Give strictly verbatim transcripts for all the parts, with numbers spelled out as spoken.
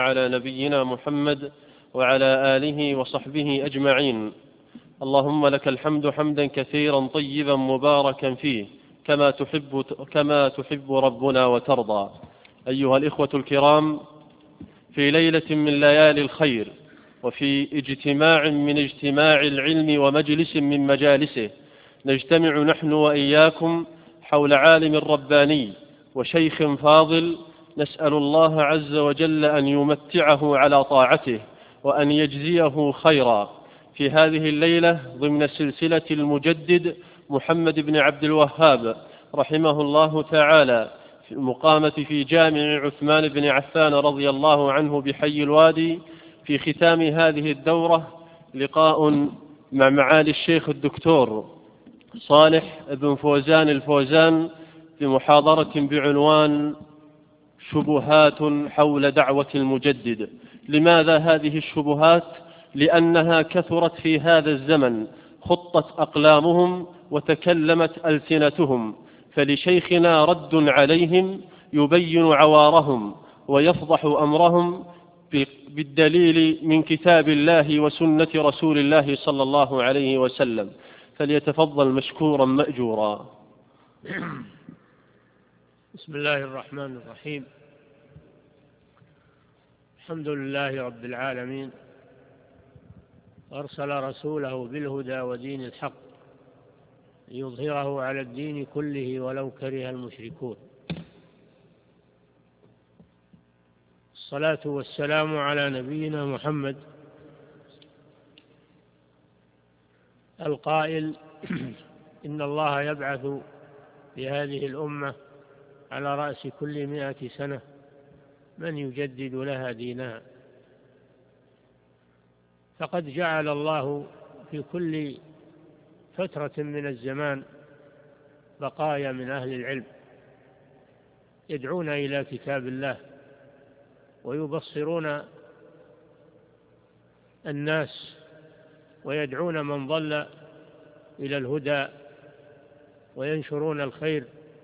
على نبينا محمد وعلى آله وصحبه أجمعين. اللهم لك الحمد حمدا كثيرا طيبا مباركا فيه كما تحب, كما تحب ربنا وترضى. أيها الإخوة الكرام، في ليلة من ليالي الخير وفي اجتماع من اجتماع العلم ومجلس من مجالسه نجتمع نحن وإياكم حول عالم رباني وشيخ فاضل، نسأل الله عز وجل أن يمتعه على طاعته وأن يجزيه خيرا. في هذه الليلة ضمن سلسلة المجدد محمد بن عبد الوهاب رحمه الله تعالى المقامة في جامع عثمان بن عفان رضي الله عنه بحي الوادي، في ختام هذه الدورة لقاء مع معالي الشيخ الدكتور صالح بن فوزان الفوزان بمحاضرة بعنوان شبهات حول دعوة المجدد. لماذا هذه الشبهات؟ لأنها كثرت في هذا الزمن، خطت أقلامهم وتكلمت ألسنتهم، فلشيخنا رد عليهم يبين عوارهم ويفضح أمرهم بالدليل من كتاب الله وسنة رسول الله صلى الله عليه وسلم، فليتفضل مشكورا مأجورا. بسم الله الرحمن الرحيم. الحمد لله رب العالمين، أرسل رسوله بالهدى ودين الحق ليظهره على الدين كله ولو كره المشركون. الصلاة والسلام على نبينا محمد القائل: إن الله يبعث في هذه الأمة على رأس كل مئة سنة من يجدد لها دينها. فقد جعل الله في كل فترة من الزمان بقايا من أهل العلم يدعون إلى كتاب الله ويبصرون الناس ويدعون من ضل إلى الهدى وينشرون الخير،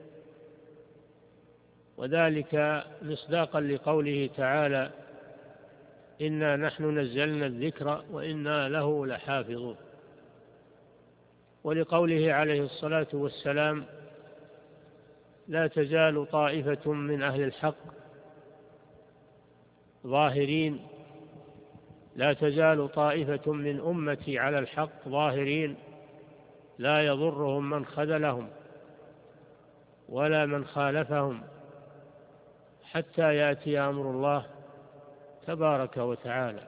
وذلك مصداقا لقوله تعالى: إنا نحن نزلنا الذكر وإنا له لحافظون، ولقوله عليه الصلاة والسلام: لا تزال طائفة من أهل الحق ظاهرين لا تزال طائفة من أمتي على الحق ظاهرين لا يضرهم من خذلهم ولا من خالفهم حتى يأتي أمر الله تبارك وتعالى.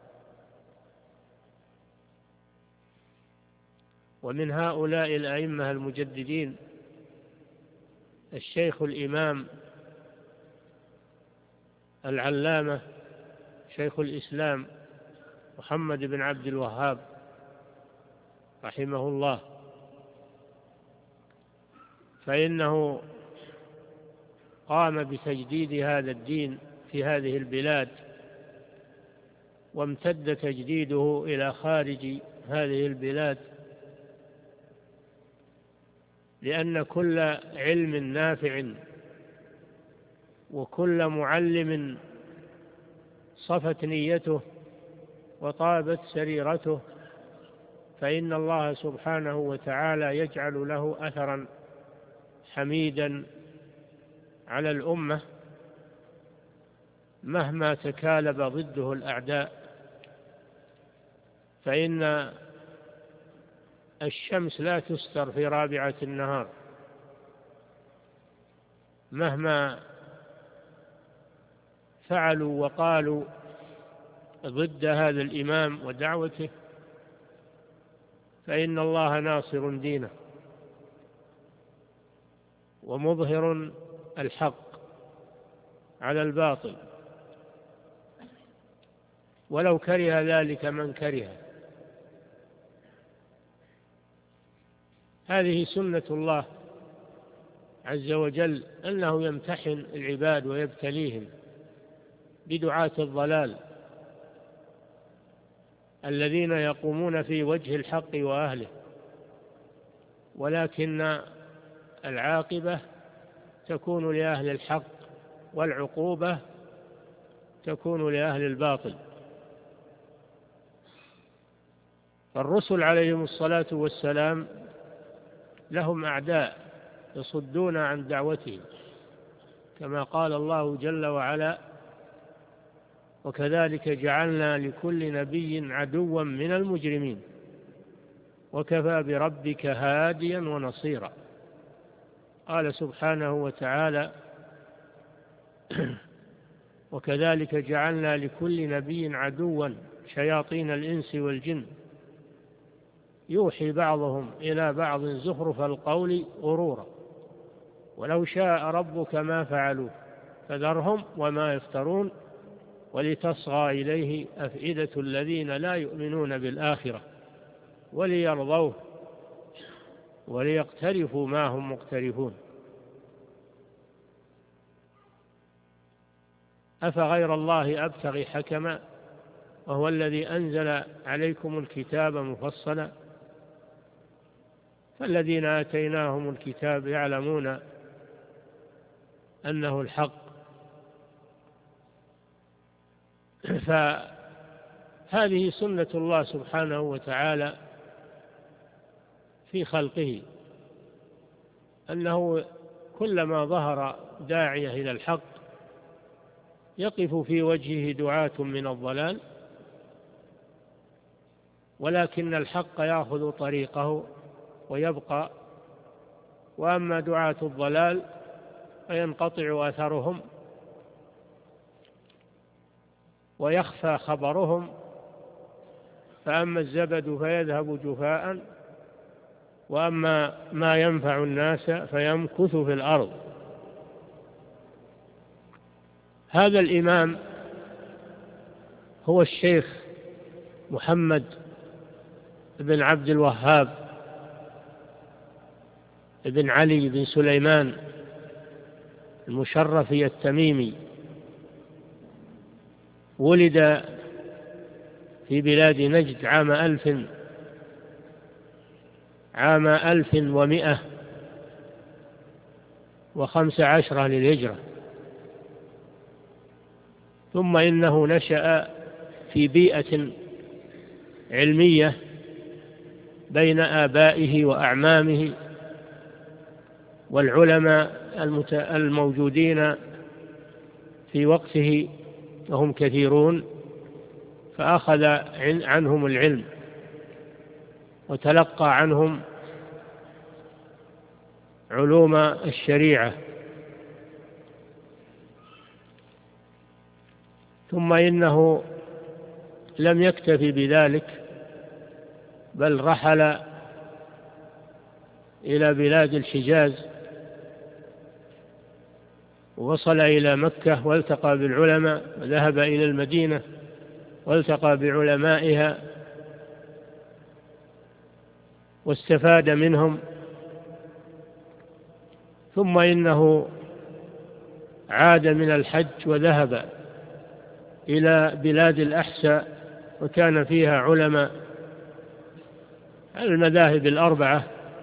ومن هؤلاء الأئمة المجددين الشيخ الإمام العلامة شيخ الإسلام محمد بن عبد الوهاب رحمه الله، فإنه قام بتجديد هذا الدين في هذه البلاد، وامتد تجديده إلى خارج هذه البلاد، لأن كل علم نافع وكل معلم صفت نيته وطابت سريرته فإن الله سبحانه وتعالى يجعل له أثرا حميدا على الأمة مهما تكالب ضده الأعداء. فإن الشمس لا تستر في رابعة النهار، مهما فعلوا وقالوا ضد هذا الإمام ودعوته فإن الله ناصر دينه ومظهر الحق على الباطل، ولو كره ذلك من كره. هذه سنة الله عز وجل، أنه يمتحن العباد ويبتليهم بدعاة الضلال الذين يقومون في وجه الحق وأهله، ولكن العاقبة تكون لأهل الحق والعقوبة تكون لأهل الباطل. فالرسل عليهم الصلاة والسلام لهم أعداء يصدون عن دعوتهم، كما قال الله جل وعلا: وكذلك جعلنا لكل نبي عدوا من المجرمين وكفى بربك هاديا ونصيرا. قال سبحانه وتعالى: وكذلك جعلنا لكل نبي عدوا شياطين الإنس والجن يوحي بعضهم إلى بعض زخرف القول غرورا ولو شاء ربك ما فعلوه فذرهم وما يفترون ولتصغى إليه أفئدة الذين لا يؤمنون بالآخرة وليرضوه وليقترفوا ما هم مقترفون. أفغير الله أبتغي حكما وهو الذي أنزل عليكم الكتاب مفصلا فالذين آتيناهم الكتاب يعلمون أنه الحق. فهذه سنة الله سبحانه وتعالى في خلقه، أنه كلما ظهر داعية إلى الحق يقف في وجهه دعاة من الضلال، ولكن الحق يأخذ طريقه ويبقى، وأما دعاة الضلال فينقطع أثرهم ويخفى خبرهم، فأما الزبد فيذهب جفاء وأما ما ينفع الناس فيمكث في الأرض. هذا الإمام هو الشيخ محمد بن عبد الوهاب بن علي بن سليمان المشرفي التميمي، ولد في بلاد نجد عام ألف عام ألف ومائة وخمس عشرة للهجرة، ثم إنه نشأ في بيئة علمية بين آبائه وأعمامه والعلماء الموجودين في وقته وهم كثيرون، فأخذ عنهم العلم وتلقى عنهم علوم الشريعة. ثم إنه لم يكتفي بذلك بل رحل إلى بلاد الحجاز ووصل إلى مكة والتقى بالعلماء، وذهب إلى المدينة والتقى بعلمائها واستفاد منهم. ثم إنه عاد من الحج وذهب إلى بلاد الأحساء وكان فيها علماء المذاهب الأربعة،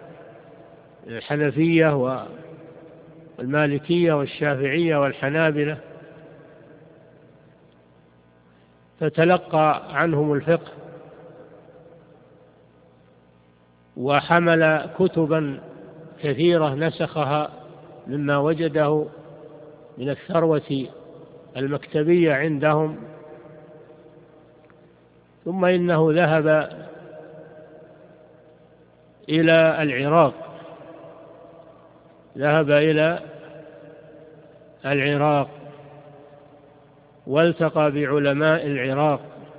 الحنفية والمالكية والشافعية والحنابلة، فتلقى عنهم الفقه وحمل كتبا كثيرة نسخها مما وجده من الثروة المكتبية عندهم. ثم إنه ذهب إلى العراق ذهب إلى العراق والتقى بعلماء العراق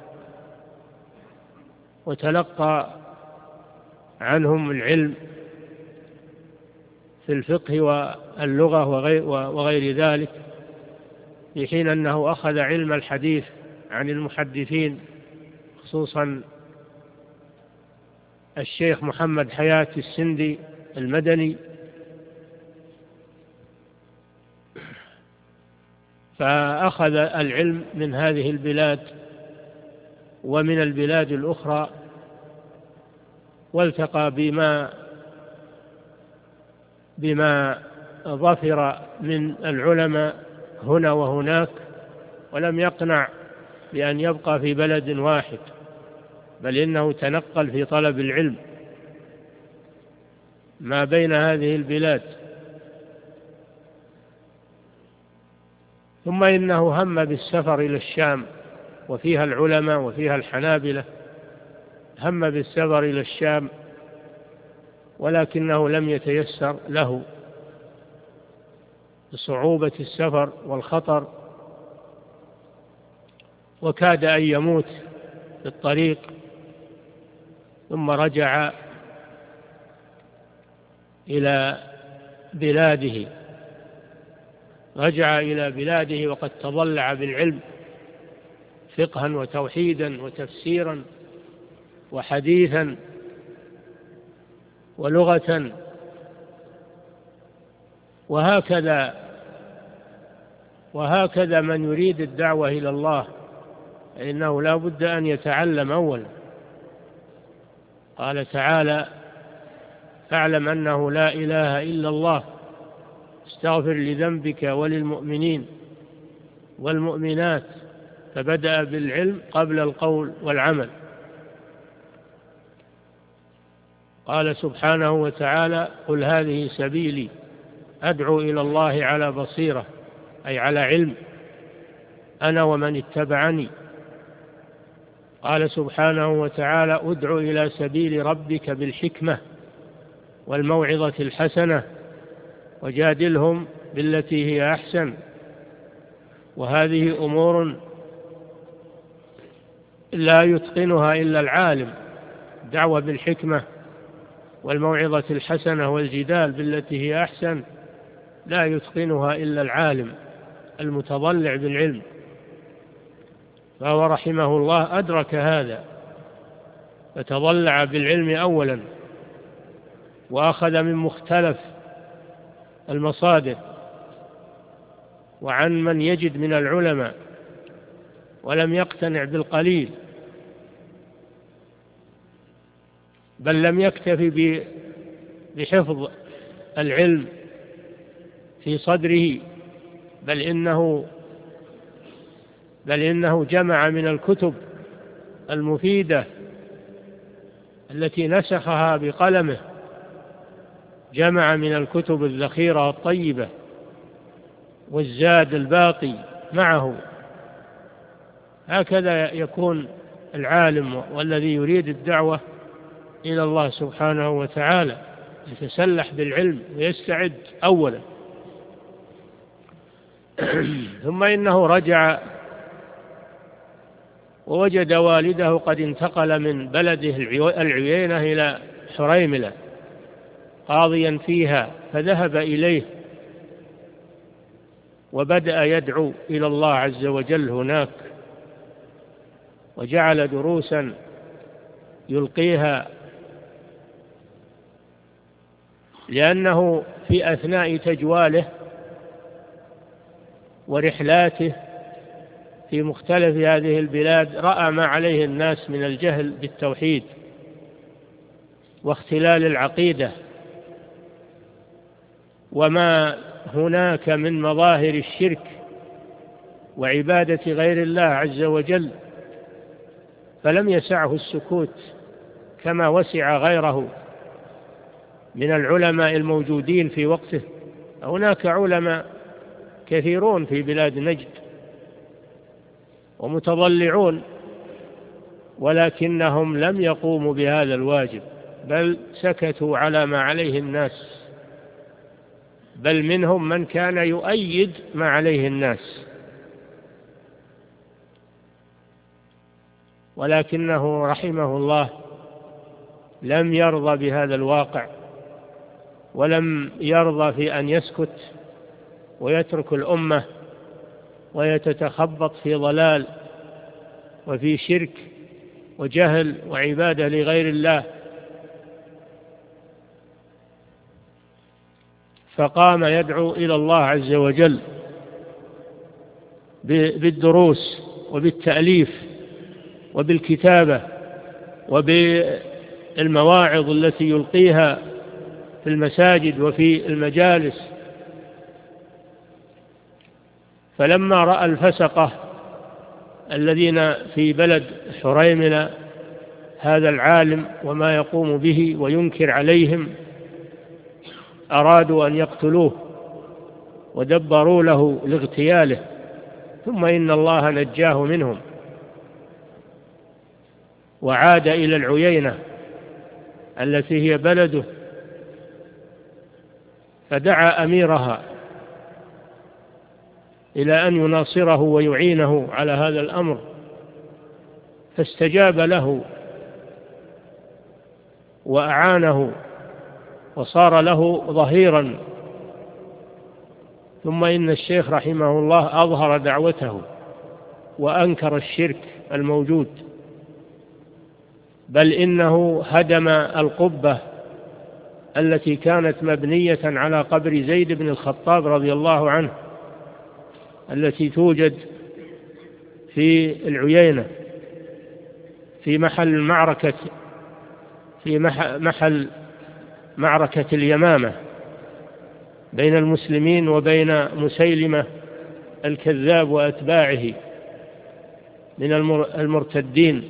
وتلقى عنهم العلم في الفقه واللغة وغير ذلك، في حين أنه أخذ علم الحديث عن المحدثين خصوصا الشيخ محمد حياة السندي المدني، فأخذ العلم من هذه البلاد ومن البلاد الأخرى، والتقى بما بما ظفر من العلماء هنا وهناك، ولم يقنع بأن يبقى في بلد واحد، بل إنه تنقل في طلب العلم ما بين هذه البلاد. ثم إنه هم بالسفر إلى الشام، وفيها العلماء وفيها الحنابلة، هم بالسفر إلى الشام ولكنه لم يتيسر له بصعوبة السفر والخطر، وكاد أن يموت في الطريق، ثم رجع إلى بلاده رجع إلى بلاده وقد تضلع بالعلم فقها وتوحيدا وتفسيرا وحديثا ولغة. وهكذا وهكذا من يريد الدعوة إلى الله فإنه لا بد أن يتعلم أولا. قال تعالى: فاعلم أنه لا إله إلا الله، استغفر لذنبك وللمؤمنين والمؤمنات. فبدأ بالعلم قبل القول والعمل. قال سبحانه وتعالى: قل هذه سبيلي أدعو إلى الله على بصيرة، أي على علم، أنا ومن اتبعني. قال سبحانه وتعالى: ادع إلى سبيل ربك بالحكمة والموعظة الحسنة وجادلهم بالتي هي أحسن. وهذه أمور لا يتقنها إلا العالم، الدعوة بالحكمة والموعظة الحسنة والجدال بالتي هي أحسن لا يتقنها إلا العالم المتضلع بالعلم. فهو رحمه الله أدرك هذا فتضلع بالعلم أولا، وأخذ من مختلف المصادر وعن من يجد من العلماء، ولم يقتنع بالقليل، بل لم يكتفي بحفظ العلم في صدره، بل إنه بل إنه جمع من الكتب المفيدة التي نسخها بقلمه، جمع من الكتب الذخيرة الطيبة والزاد الباقي معه. هكذا يكون العالم والذي يريد الدعوة إلى الله سبحانه وتعالى، يتسلح بالعلم ويستعد أولا. ثم إنه رجع ووجد والده قد انتقل من بلده العيينة إلى حريملة قاضيا فيها، فذهب إليه وبدأ يدعو إلى الله عز وجل هناك، وجعل دروسا يلقيها، لأنه في أثناء تجواله ورحلاته في مختلف هذه البلاد رأى ما عليه الناس من الجهل بالتوحيد واختلال العقيدة، وما هناك من مظاهر الشرك وعبادة غير الله عز وجل، فلم يسعه السكوت كما وسع غيره من العلماء الموجودين في وقته. هناك علماء كثيرون في بلاد نجد ومتضلعون، ولكنهم لم يقوموا بهذا الواجب، بل سكتوا على ما عليه الناس، بل منهم من كان يؤيد ما عليه الناس، ولكنه رحمه الله لم يرضى بهذا الواقع، ولم يرضى في أن يسكت ويترك الأمة ويتتخبط في ضلال وفي شرك وجهل وعبادة لغير الله. فقام يدعو إلى الله عز وجل بالدروس وبالتأليف وبالكتابة وبالمواعظ التي يلقيها في المساجد وفي المجالس. فلما رأى الفسقة الذين في بلد حريملة هذا العالم وما يقوم به وينكر عليهم أرادوا أن يقتلوه ودبروا له لاغتياله، ثم إن الله نجاه منهم وعاد إلى العيينة التي هي بلده، فدعا أميرها إلى أن يناصره ويعينه على هذا الأمر، فاستجاب له وأعانه وصار له ظهيرا. ثم إن الشيخ رحمه الله أظهر دعوته وأنكر الشرك الموجود، بل إنه هدم القبة التي كانت مبنية على قبر زيد بن الخطاب رضي الله عنه التي توجد في العيينة في محل معركة في محل معركة اليمامة بين المسلمين وبين مسيلمة الكذاب وأتباعه من المرتدين.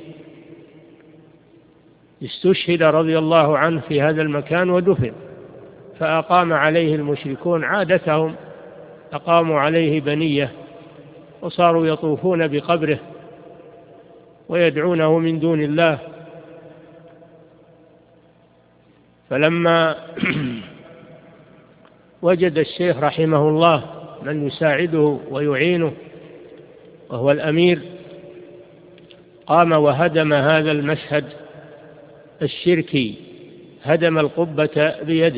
استشهد رضي الله عنه في هذا المكان ودفن، فأقام عليه المشركون عادتهم، أقاموا عليه بنية وصاروا يطوفون بقبره ويدعونه من دون الله. فلما وجد الشيخ رحمه الله من يساعده ويعينه وهو الأمير، قام وهدم هذا المشهد الشركي، هدم القبة بيده.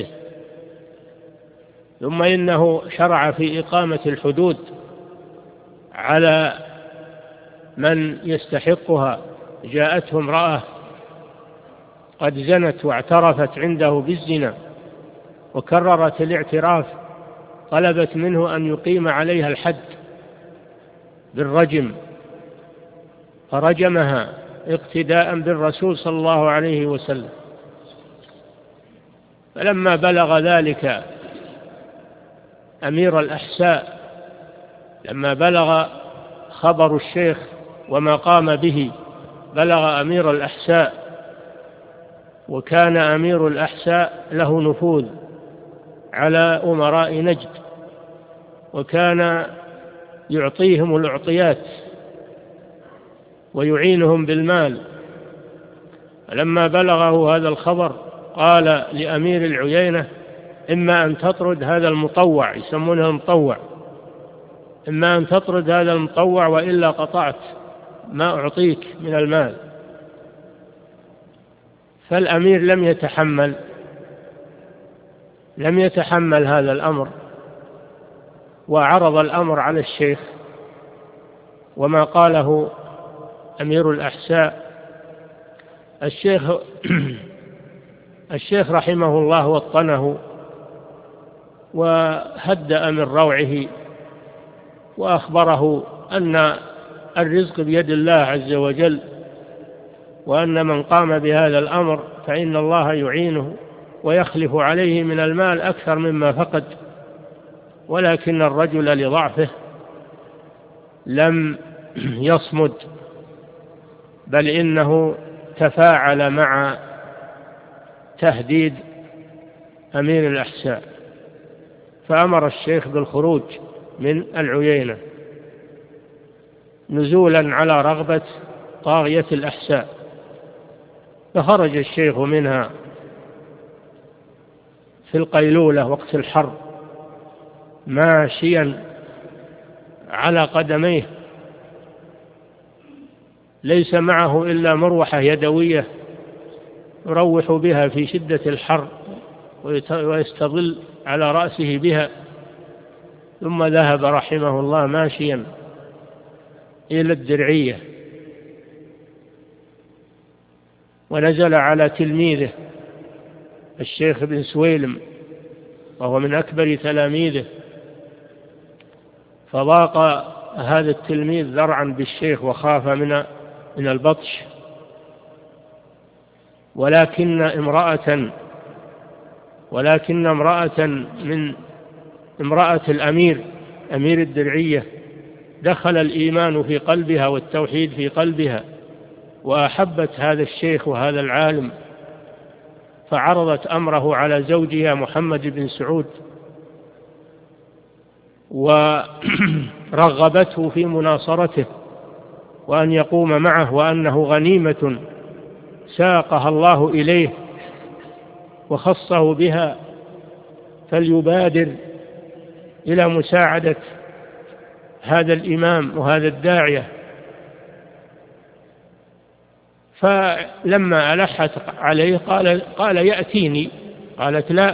ثم إنه شرع في إقامة الحدود على من يستحقها. جاءته امرأة قد زنت واعترفت عنده بالزنا وكررت الاعتراف، طلبت منه أن يقيم عليها الحد بالرجم، فرجمها اقتداء بالرسول صلى الله عليه وسلم. فلما بلغ ذلك أمير الأحساء، لما بلغ خبر الشيخ وما قام به بلغ أمير الأحساء، وكان أمير الأحساء له نفوذ على أمراء نجد وكان يعطيهم الأعطيات ويعينهم بالمال. لما بلغه هذا الخبر قال لأمير العيينة: إما أن تطرد هذا المطوع، يسمونه المطوع، إما أن تطرد هذا المطوع وإلا قطعت ما أعطيك من المال. فالأمير لم يتحمل لم يتحمل هذا الأمر وعرض الأمر على الشيخ وما قاله أمير الأحساء. الشيخ الشيخ رحمه الله وطنه وهدأ من روعه وأخبره أن الرزق بيد الله عز وجل، وأن من قام بهذا الأمر فإن الله يعينه ويخلف عليه من المال أكثر مما فقد، ولكن الرجل لضعفه لم يصمد، بل إنه تفاعل مع تهديد أمير الأحساء، فأمر الشيخ بالخروج من العيينة نزولا على رغبة طاغية الأحساء. فخرج الشيخ منها في القيلولة وقت الحر ماشيا على قدميه، ليس معه إلا مروحة يدوية يروح بها في شدة الحر ويستظل على رأسه بها. ثم ذهب رحمه الله ماشيا إلى الدرعية ونزل على تلميذه الشيخ بن سويلم وهو من أكبر تلاميذه، فضاق هذا التلميذ ذرعا بالشيخ وخاف من من البطش. ولكن امرأة ولكن امرأة من امرأة الأمير أمير الدرعية دخل الإيمان في قلبها والتوحيد في قلبها، وأحبت هذا الشيخ وهذا العالم، فعرضت أمره على زوجها محمد بن سعود، ورغبته في مناصرته وأن يقوم معه، وأنه غنيمة ساقها الله إليه وخصه بها، فليبادر إلى مساعدة هذا الإمام وهذا الداعية. فلما ألحت عليه قال, قال يأتيني. قالت لا،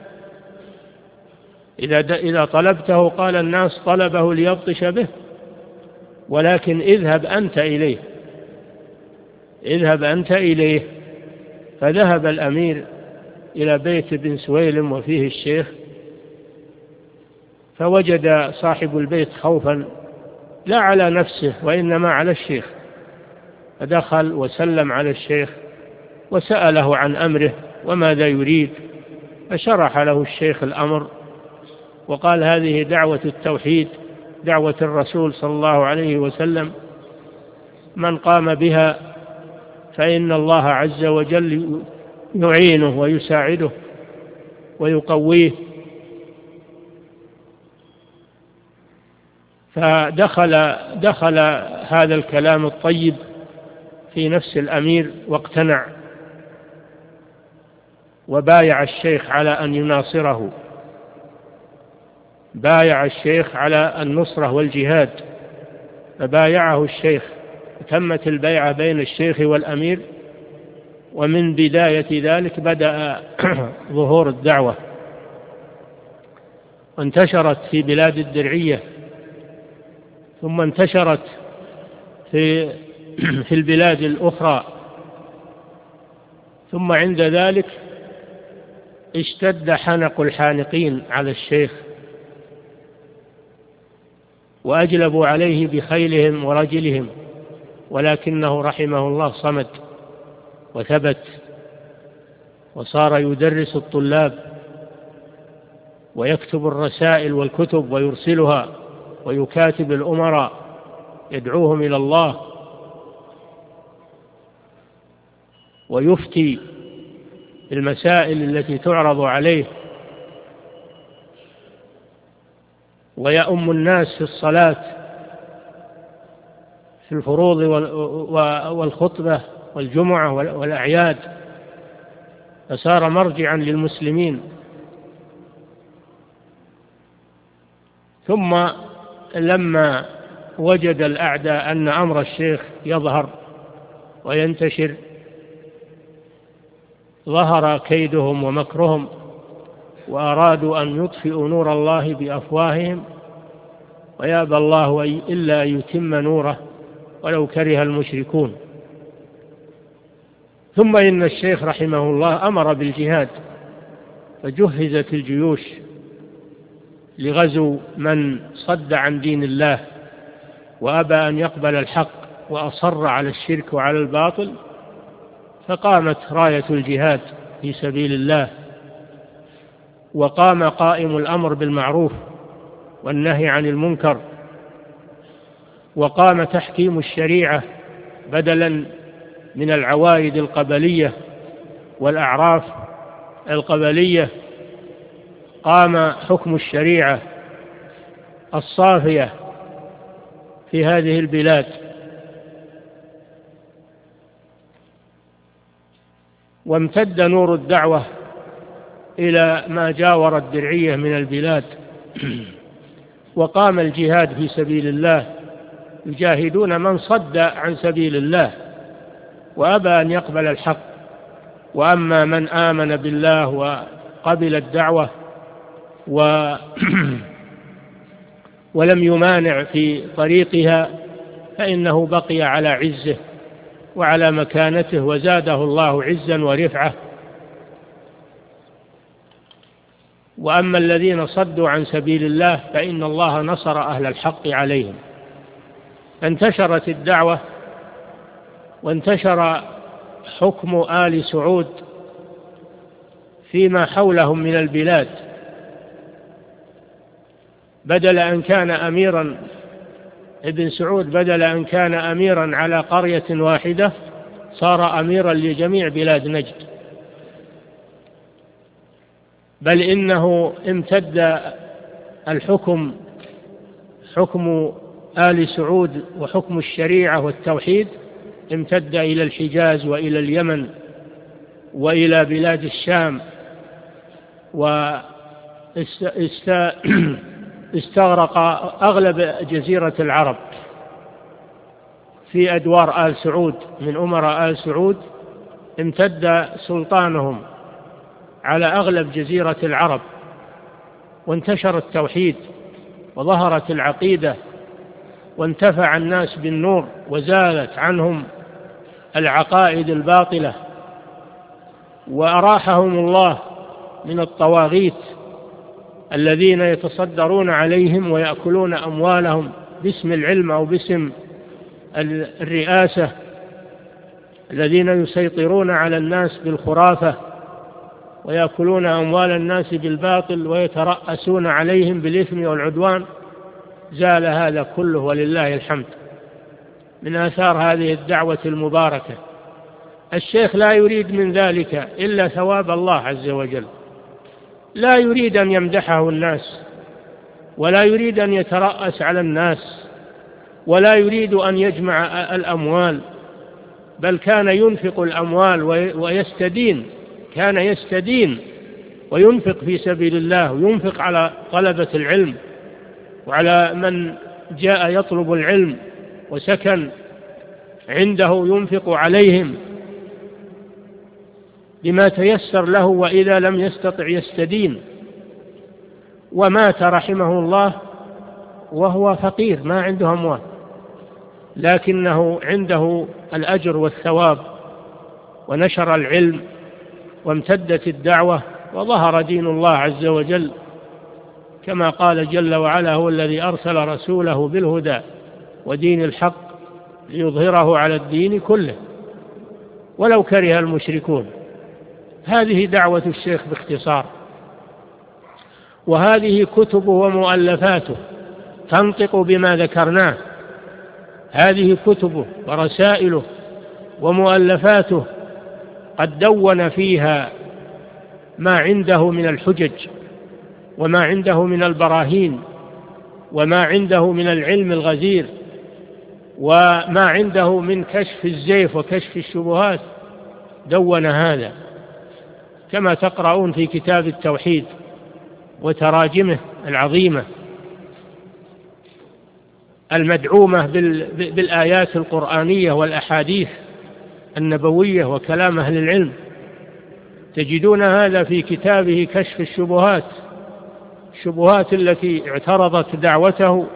إذا, إذا طلبته قال الناس طلبه ليبطش به، ولكن اذهب أنت إليه، اذهب أنت إليه. فذهب الأمير إلى بيت بن سويلم وفيه الشيخ، فوجد صاحب البيت خوفا لا على نفسه وإنما على الشيخ، فدخل وسلم على الشيخ وسأله عن أمره وماذا يريد، فشرح له الشيخ الأمر وقال هذه دعوة التوحيد، دعوة الرسول صلى الله عليه وسلم، من قام بها فإن الله عز وجل يعينه ويساعده ويقويه. فدخل دخل هذا الكلام الطيب في نفس الأمير واقتنع، وبايع الشيخ على أن يناصره، بايع الشيخ على النصرة والجهاد، فبايعه الشيخ، تمت البيعة بين الشيخ والأمير، ومن بداية ذلك بدأ ظهور الدعوة، وانتشرت في بلاد الدرعية، ثم انتشرت في في البلاد الأخرى، ثم عند ذلك اشتد حنق الحانقين على الشيخ، وأجلبوا عليه بخيلهم ورجلهم، ولكنه رحمه الله صمد وثبت، وصار يدرس الطلاب ويكتب الرسائل والكتب ويرسلها، ويكاتب الأمراء يدعوهم إلى الله، ويفتي المسائل التي تعرض عليه، ويؤم الناس في الصلاة في الفروض والخطبة والجمعة والأعياد، فصار مرجعا للمسلمين. ثم لما وجد الأعداء أن أمر الشيخ يظهر وينتشر، ظهر كيدهم ومكرهم، وأرادوا أن يطفئوا نور الله بأفواههم، ويأبى الله إلا أن يتم نوره ولو كره المشركون. ثم إن الشيخ رحمه الله أمر بالجهاد، فجهزت الجيوش لغزو من صد عن دين الله وأبى أن يقبل الحق وأصر على الشرك وعلى الباطل، فقامت راية الجهاد في سبيل الله، وقام قائم الأمر بالمعروف والنهي عن المنكر، وقام تحكيم الشريعة بدلا من العوائد القبلية والأعراف القبلية، قام حكم الشريعة الصافية في هذه البلاد. وامتد نور الدعوة إلى ما جاور الدرعية من البلاد، وقام الجهاد في سبيل الله، يجاهدون من صد عن سبيل الله وأبى أن يقبل الحق. وأما من آمن بالله وقبل الدعوة و ولم يمانع في طريقها، فإنه بقي على عزه وعلى مكانته، وزاده الله عزا ورفعة. وأما الذين صدوا عن سبيل الله فإن الله نصر أهل الحق عليهم. انتشرت الدعوة، وانتشر حكم آل سعود فيما حولهم من البلاد، بدل أن كان أميرا ابن سعود بدل أن كان أميرا على قرية واحدة صار أميرا لجميع بلاد نجد، بل إنه امتد الحكم حكم آل سعود وحكم الشريعة والتوحيد امتد إلى الحجاز وإلى اليمن وإلى بلاد الشام، واستغرق أغلب جزيرة العرب في أدوار آل سعود. من أمراء آل سعود امتد سلطانهم على أغلب جزيرة العرب، وانتشر التوحيد وظهرت العقيدة وانتفع الناس بالنور وزالت عنهم العقائد الباطلة، وأراحهم الله من الطواغيت الذين يتصدرون عليهم ويأكلون أموالهم باسم العلم أو باسم الرئاسة، الذين يسيطرون على الناس بالخرافة ويأكلون أموال الناس بالباطل ويترأسون عليهم بالإثم والعدوان. زال هذا كله ولله الحمد من آثار هذه الدعوة المباركة. الشيخ لا يريد من ذلك إلا ثواب الله عز وجل، لا يريد أن يمدحه الناس، ولا يريد أن يترأس على الناس، ولا يريد أن يجمع الأموال، بل كان ينفق الأموال ويستدين، كان يستدين وينفق في سبيل الله، وينفق على طلبة العلم وعلى من جاء يطلب العلم وسكن عنده، ينفق عليهم بما تيسر له، وإذا لم يستطع يستدين. ومات رحمه الله وهو فقير ما عنده أموال، لكنه عنده الأجر والثواب، ونشر العلم وامتدت الدعوة وظهر دين الله عز وجل، كما قال جل وعلا: هو الذي أرسل رسوله بالهدى ودين الحق ليظهره على الدين كله ولو كره المشركون. هذه دعوة الشيخ باختصار، وهذه كتبه ومؤلفاته تنطق بما ذكرناه. هذه كتبه ورسائله ومؤلفاته قد دون فيها ما عنده من الحجج، وما عنده من البراهين، وما عنده من العلم الغزير، وما عنده من كشف الزيف وكشف الشبهات، دون هذا كما تقرؤون في كتاب التوحيد وتراجمه العظيمة المدعومة بالآيات القرآنية والأحاديث النبوية وكلام أهل العلم. تجدون هذا في كتابه كشف الشبهات، الشبهات التي اعترضت دعوته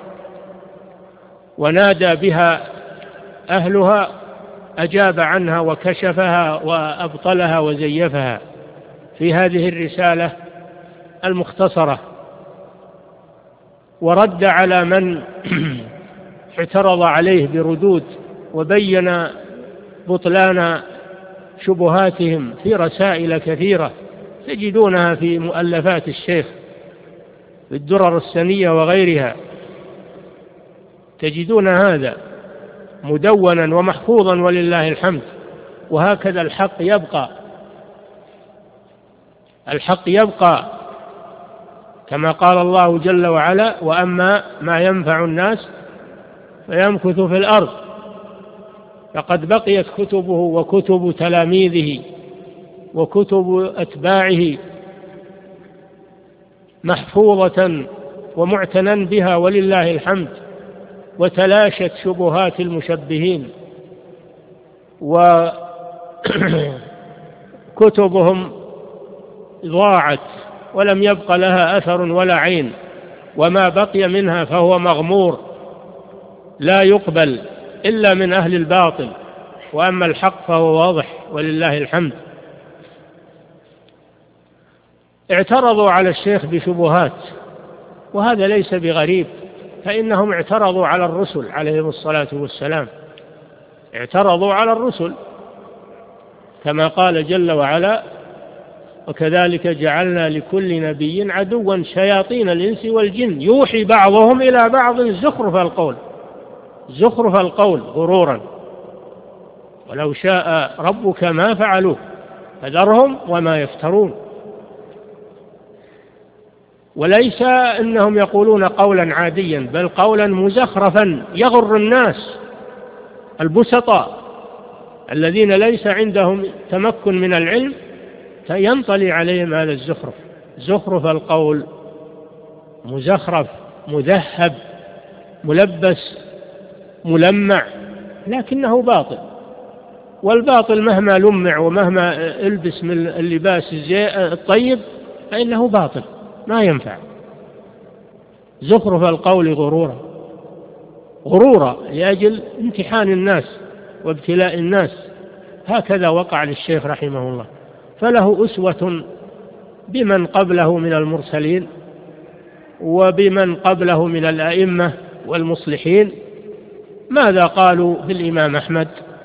ونادى بها أهلها، أجاب عنها وكشفها وأبطلها وزيفها في هذه الرسالة المختصرة، ورد على من اعترض عليه بردود، وبين بطلان شبهاتهم في رسائل كثيرة تجدونها في مؤلفات الشيخ في الدرر السنية وغيرها، تجدون هذا مدونا ومحفوظا ولله الحمد. وهكذا الحق يبقى، الحق يبقى كما قال الله جل وعلا: وأما ما ينفع الناس فيمكث في الأرض. فقد بقيت كتبه وكتب تلاميذه وكتب أتباعه محفوظة ومعتنى بها ولله الحمد، وتلاشت شبهات المشبهين، وكتبهم ضاعت ولم يبق لها أثر ولا عين، وما بقي منها فهو مغمور لا يقبل إلا من أهل الباطل، وأما الحق فهو واضح ولله الحمد. اعترضوا على الشيخ بشبهات، وهذا ليس بغريب، فإنهم اعترضوا على الرسل عليهم الصلاة والسلام، اعترضوا على الرسل كما قال جل وعلا: وكذلك جعلنا لكل نبي عدوا شياطين الإنس والجن يوحي بعضهم إلى بعض زخرف القول زخرف القول غرورا، ولو شاء ربك ما فعلوه فذرهم وما يفترون. وليس إنهم يقولون قولا عاديا، بل قولا مزخرفا يغر الناس البسطاء الذين ليس عندهم تمكن من العلم ينطلي عليهم هذا الزخرف. زخرف القول مزخرف مذهب ملبس ملمع، لكنه باطل، والباطل مهما لمع ومهما البس من اللباس الطيب فإنه باطل ما ينفع. زخرف القول غرورا، غرورا لأجل امتحان الناس وابتلاء الناس. هكذا وقع للشيخ رحمه الله، فله أسوة بمن قبله من المرسلين وبمن قبله من الأئمة والمصلحين. ماذا قالوا في الإمام أحمد؟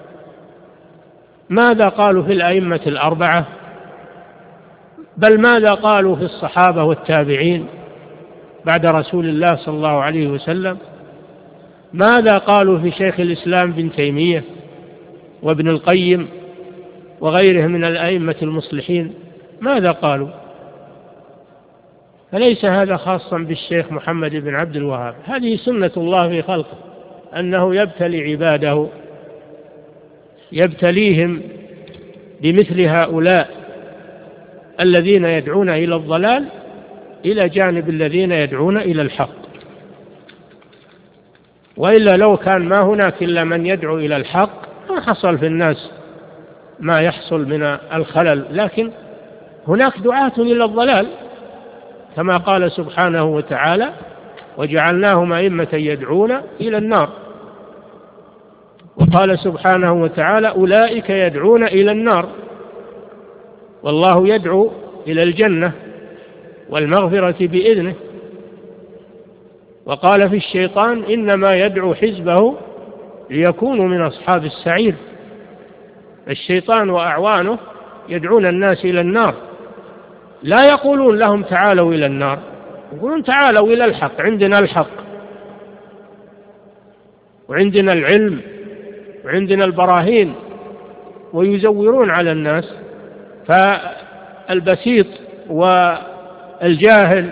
ماذا قالوا في الأئمة الأربعة؟ بل ماذا قالوا في الصحابة والتابعين بعد رسول الله صلى الله عليه وسلم؟ ماذا قالوا في شيخ الإسلام بن تيمية وابن القيم وغيرهم من الأئمة المصلحين؟ ماذا قالوا؟ فليس هذا خاصا بالشيخ محمد بن عبد الوهاب، هذه سنة الله في خلقه أنه يبتلي عباده، يبتليهم بمثل هؤلاء الذين يدعون إلى الضلال إلى جانب الذين يدعون إلى الحق. وإلا لو كان ما هناك إلا من يدعو إلى الحق ما حصل في الناس ما يحصل من الخلل، لكن هناك دعاة إلى الضلال كما قال سبحانه وتعالى: وجعلناهم أئمة يدعون إلى النار. وقال سبحانه وتعالى: أولئك يدعون إلى النار والله يدعو إلى الجنة والمغفرة بإذنه. وقال في الشيطان: إنما يدعو حزبه ليكونوا من أصحاب السعير. الشيطان وأعوانه يدعون الناس إلى النار، لا يقولون لهم تعالوا إلى النار، يقولون تعالوا إلى الحق، عندنا الحق وعندنا العلم وعندنا البراهين، ويزورون على الناس. فالبسيط والجاهل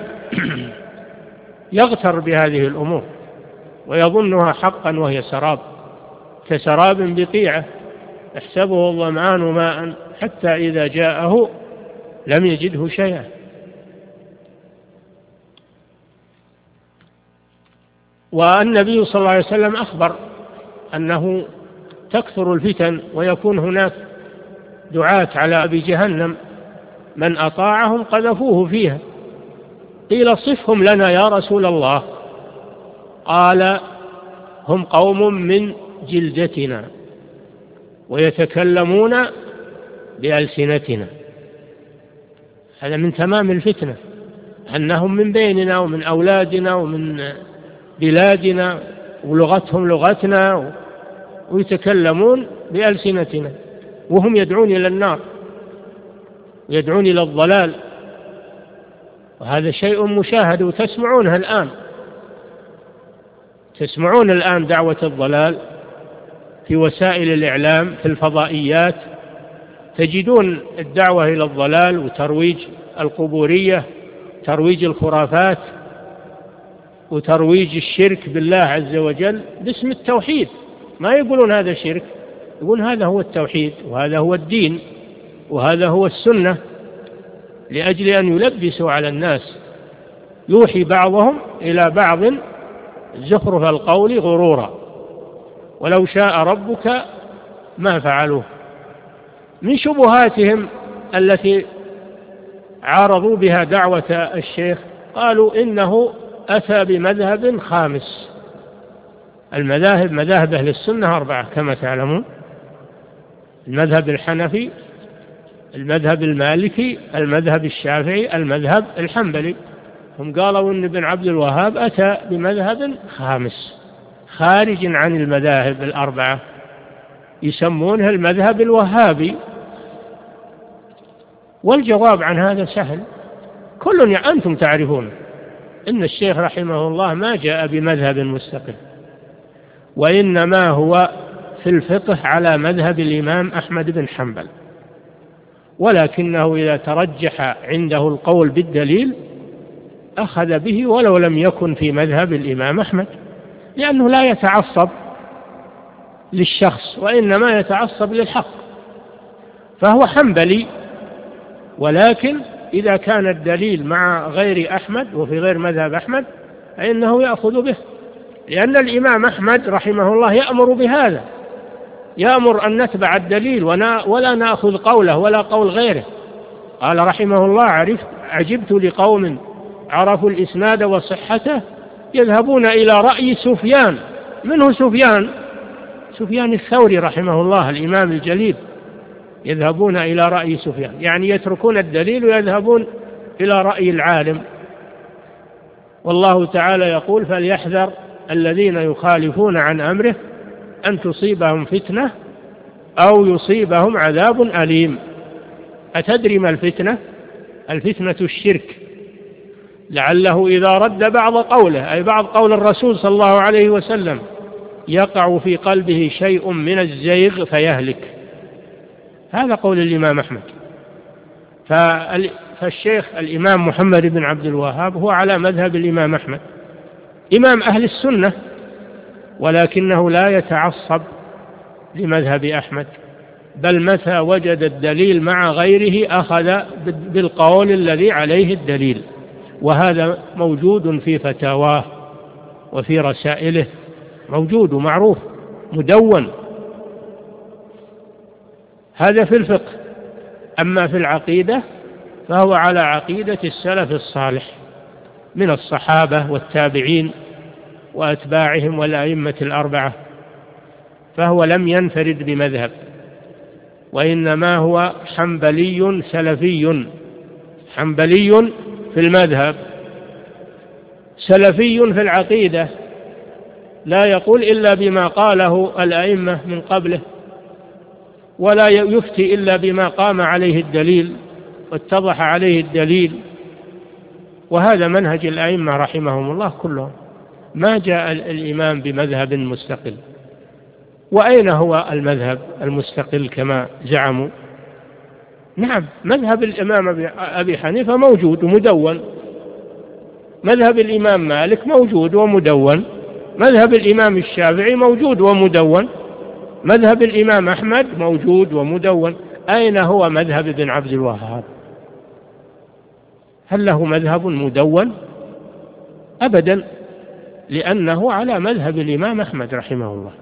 يغتر بهذه الأمور ويظنها حقا وهي سراب، كسراب بقيعة يحسبه الظمآن ماء حتى إذا جاءه لم يجده شيئا. والنبي صلى الله عليه وسلم أخبر أنه تكثر الفتن ويكون هناك دعاة على أبي جهنم من أطاعهم قذفوه فيها. قيل: صفهم لنا يا رسول الله. قال: هم قوم من جلدتنا ويتكلمون بألسنتنا. هذا من تمام الفتنة، أنهم من بيننا ومن أولادنا ومن بلادنا ولغتهم لغتنا ويتكلمون بألسنتنا، وهم يدعون إلى النار ويدعون إلى الضلال. وهذا شيء مشاهد وتسمعونه الآن، تسمعون الآن دعوة الضلال في وسائل الإعلام، في الفضائيات تجدون الدعوة إلى الضلال وترويج القبورية، ترويج الخرافات وترويج الشرك بالله عز وجل باسم التوحيد. ما يقولون هذا شرك، يقول هذا هو التوحيد وهذا هو الدين وهذا هو السنة، لأجل أن يلبسوا على الناس. يوحي بعضهم إلى بعض زخرف القول غرورا، ولو شاء ربك ما فعلوه. من شبهاتهم التي عارضوا بها دعوة الشيخ قالوا إنه أتى بمذهب خامس. المذاهب مذاهب أهل السنة أربعة كما تعلمون: المذهب الحنفي، المذهب المالكي، المذهب الشافعي، المذهب الحنبلي. هم قالوا إن ابن عبد الوهاب أتى بمذهب خامس خارج عن المذاهب الأربعة، يسمونه المذهب الوهابي. والجواب عن هذا سهل، كل أنتم تعرفون إن الشيخ رحمه الله ما جاء بمذهب مستقل، وإنما هو في الفقه على مذهب الإمام أحمد بن حنبل، ولكنه إذا ترجح عنده القول بالدليل أخذ به ولو لم يكن في مذهب الإمام أحمد، لأنه لا يتعصب للشخص وإنما يتعصب للحق، فهو حنبلي، ولكن إذا كان الدليل مع غير أحمد وفي غير مذهب أحمد فإنه يأخذ به، لأن الإمام أحمد رحمه الله يأمر بهذا، يأمر أن نتبع الدليل ولا نأخذ قوله ولا قول غيره. قال رحمه الله: عرفت عجبت لقوم عرفوا الإسناد وصحته يذهبون إلى رأي سفيان. منه سفيان؟ سفيان الثوري رحمه الله الإمام الجليل. يذهبون إلى رأي سفيان يعني يتركون الدليل ويذهبون إلى رأي العالم. والله تعالى يقول: فليحذر الذين يخالفون عن أمره أن تصيبهم فتنة أو يصيبهم عذاب أليم. أتدري ما الفتنة؟ الفتنة الشرك، لعله إذا رد بعض قوله أي بعض قول الرسول صلى الله عليه وسلم يقع في قلبه شيء من الزيغ فيهلك. هذا قول الإمام أحمد. فالشيخ الإمام محمد بن عبد الوهاب هو على مذهب الإمام أحمد، إمام أهل السنة، ولكنه لا يتعصب لمذهب أحمد، بل متى وجد الدليل مع غيره أخذ بالقول الذي عليه الدليل، وهذا موجود في فتاواه وفي رسائله، موجود ومعروف مدون. هذا في الفقه. أما في العقيدة فهو على عقيدة السلف الصالح من الصحابة والتابعين وأتباعهم والأئمة الأربعة، فهو لم ينفرد بمذهب، وإنما هو حنبلي سلفي، حنبلي في المذهب سلفي في العقيدة، لا يقول إلا بما قاله الأئمة من قبله، ولا يفتي إلا بما قام عليه الدليل واتضح عليه الدليل. وهذا منهج الأئمة رحمهم الله كلهم، ما جاء الإمام بمذهب مستقل. وأين هو المذهب المستقل كما زعموا؟ نعم، مذهب الإمام أبي حنيفة موجود ومدون، مذهب الإمام مالك موجود ومدون، مذهب الإمام الشافعي موجود ومدون، مذهب الإمام أحمد موجود ومدون. أين هو مذهب ابن عبد الوهاب؟ هل له مذهب مدون؟ أبدا، لأنه على مذهب الإمام أحمد رحمه الله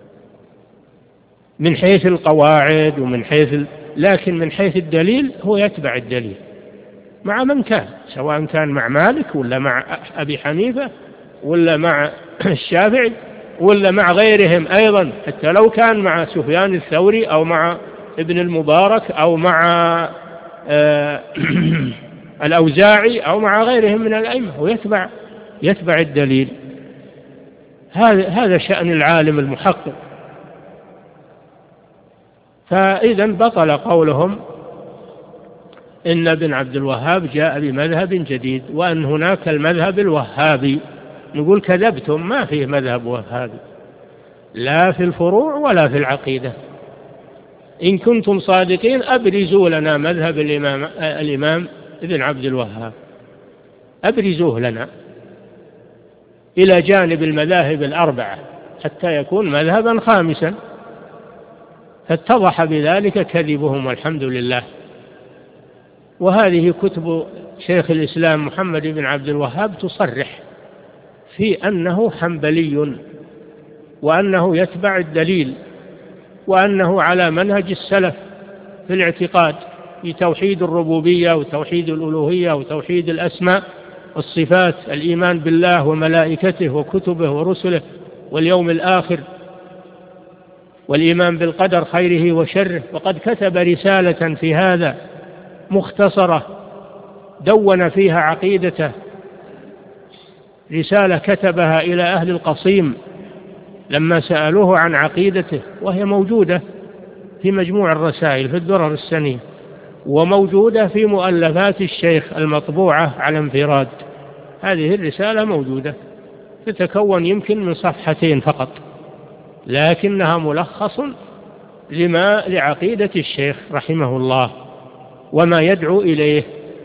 من حيث القواعد ومن حيث ال... لكن من حيث الدليل هو يتبع الدليل مع من كان، سواء كان مع مالك ولا مع أبي حنيفة ولا مع الشافعي ولا مع غيرهم أيضا، حتى لو كان مع سفيان الثوري أو مع ابن المبارك أو مع آه الأوزاعي أو مع غيرهم من الأئمة، ويتبع يتبع الدليل. هذا هذا شأن العالم المحقق. فإذا بطل قولهم إن ابن عبد الوهاب جاء بمذهب جديد وأن هناك المذهب الوهابي. نقول كذبتم، ما فيه مذهب وهابي لا في الفروع ولا في العقيدة. إن كنتم صادقين أبرزوا لنا مذهب الإمام, الإمام ابن عبد الوهاب، أبرزوه لنا إلى جانب المذاهب الأربعة حتى يكون مذهبا خامسا. فاتضح بذلك كذبهم والحمد لله. وهذه كتب شيخ الإسلام محمد بن عبد الوهاب تصرح في أنه حنبلي، وأنه يتبع الدليل، وأنه على منهج السلف في الاعتقاد في توحيد الربوبية وتوحيد الألوهية وتوحيد الأسماء والصفات، الإيمان بالله وملائكته وكتبه ورسله واليوم الآخر، والإيمان بالقدر خيره وشره. وقد كتب رسالة في هذا مختصرة دون فيها عقيدته، رسالة كتبها إلى أهل القصيم لما سألوه عن عقيدته، وهي موجودة في مجموع الرسائل في الدرر السنية، وموجودة في مؤلفات الشيخ المطبوعة على انفراد. هذه الرسالة موجودة، تتكون يمكن من صفحتين فقط، لكنها ملخص لما لعقيدة الشيخ رحمه الله وما يدعو إليه.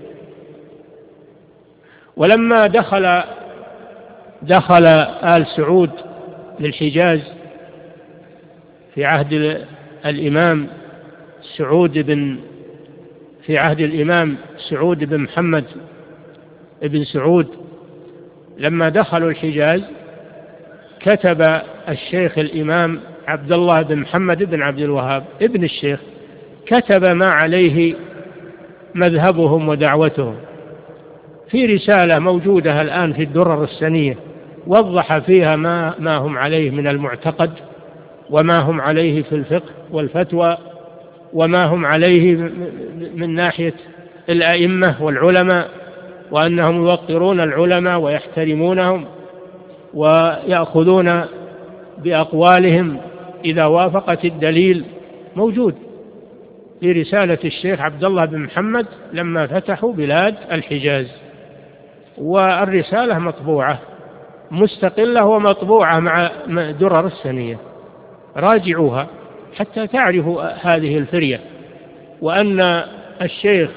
ولما دخل دخل آل سعود للحجاز في عهد الإمام سعود بن في عهد الإمام سعود بن محمد بن سعود، لما دخلوا الحجاز كتب الشيخ الإمام عبد الله بن محمد بن عبد الوهاب ابن الشيخ، كتب ما عليه مذهبهم ودعوتهم في رسالة موجودة الآن في الدرر السنية، وضح فيها ما, ما هم عليه من المعتقد وما هم عليه في الفقه والفتوى وما هم عليه من ناحية الأئمة والعلماء، وأنهم يوقرون العلماء ويحترمونهم ويأخذون بأقوالهم إذا وافقت الدليل. موجود في رسالة الشيخ عبد الله بن محمد لما فتحوا بلاد الحجاز، والرسالة مطبوعة مستقلة ومطبوعة مع درر السنية، راجعوها حتى تعرفوا هذه الفرية، وأن الشيخ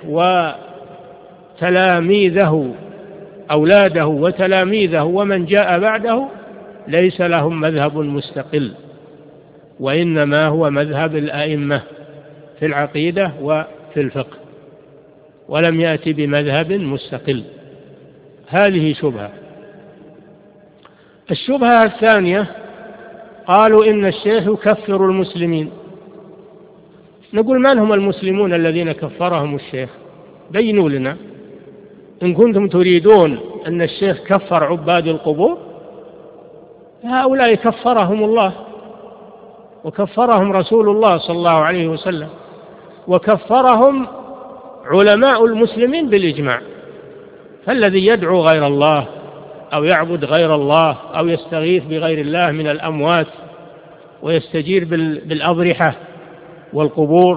وتلاميذه أولاده وتلاميذه ومن جاء بعده ليس لهم مذهب مستقل، وإنما هو مذهب الأئمة في العقيدة وفي الفقه، ولم يأتي بمذهب مستقل. هذه شبهة. الشبهة الثانية قالوا إن الشيخ يكفر المسلمين. نقول من هم المسلمون الذين كفرهم الشيخ؟ بينوا لنا إن كنتم تريدون أن الشيخ كفر عباد القبور، هؤلاء كفرهم الله وكفرهم رسول الله صلى الله عليه وسلم وكفرهم علماء المسلمين بالإجماع. فالذي يدعو غير الله أو يعبد غير الله أو يستغيث بغير الله من الأموات ويستجير بالأضرحة والقبور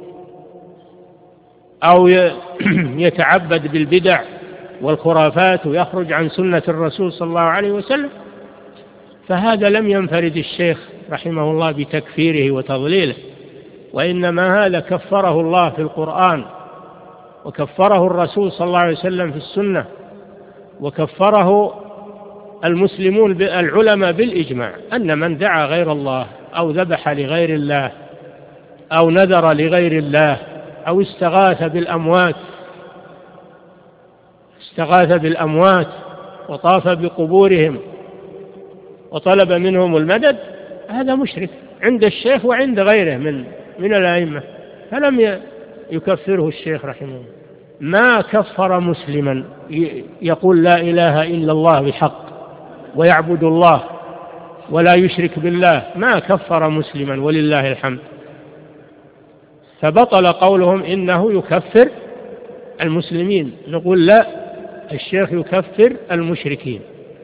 أو يتعبد بالبدع والخرافات ويخرج عن سنة الرسول صلى الله عليه وسلم، فهذا لم ينفرد الشيخ رحمه الله بتكفيره وتضليله، وإنما هذا كفره الله في القرآن، وكفره الرسول صلى الله عليه وسلم في السنة، وكفره المسلمون العلماء بالإجماع، أن من دعا غير الله أو ذبح لغير الله أو نذر لغير الله أو استغاث بالأموات استغاث بالأموات وطاف بقبورهم وطلب منهم المدد، هذا مشرك عند الشيخ وعند غيره من من الأئمة، فلم يكفره الشيخ رحمه الله. ما كفر مسلما يقول لا إله إلا الله بحق ويعبد الله ولا يشرك بالله، ما كفر مسلما ولله الحمد. فبطل قولهم إنه يكفر المسلمين. نقول لا، الشيخ يكفر المشركين،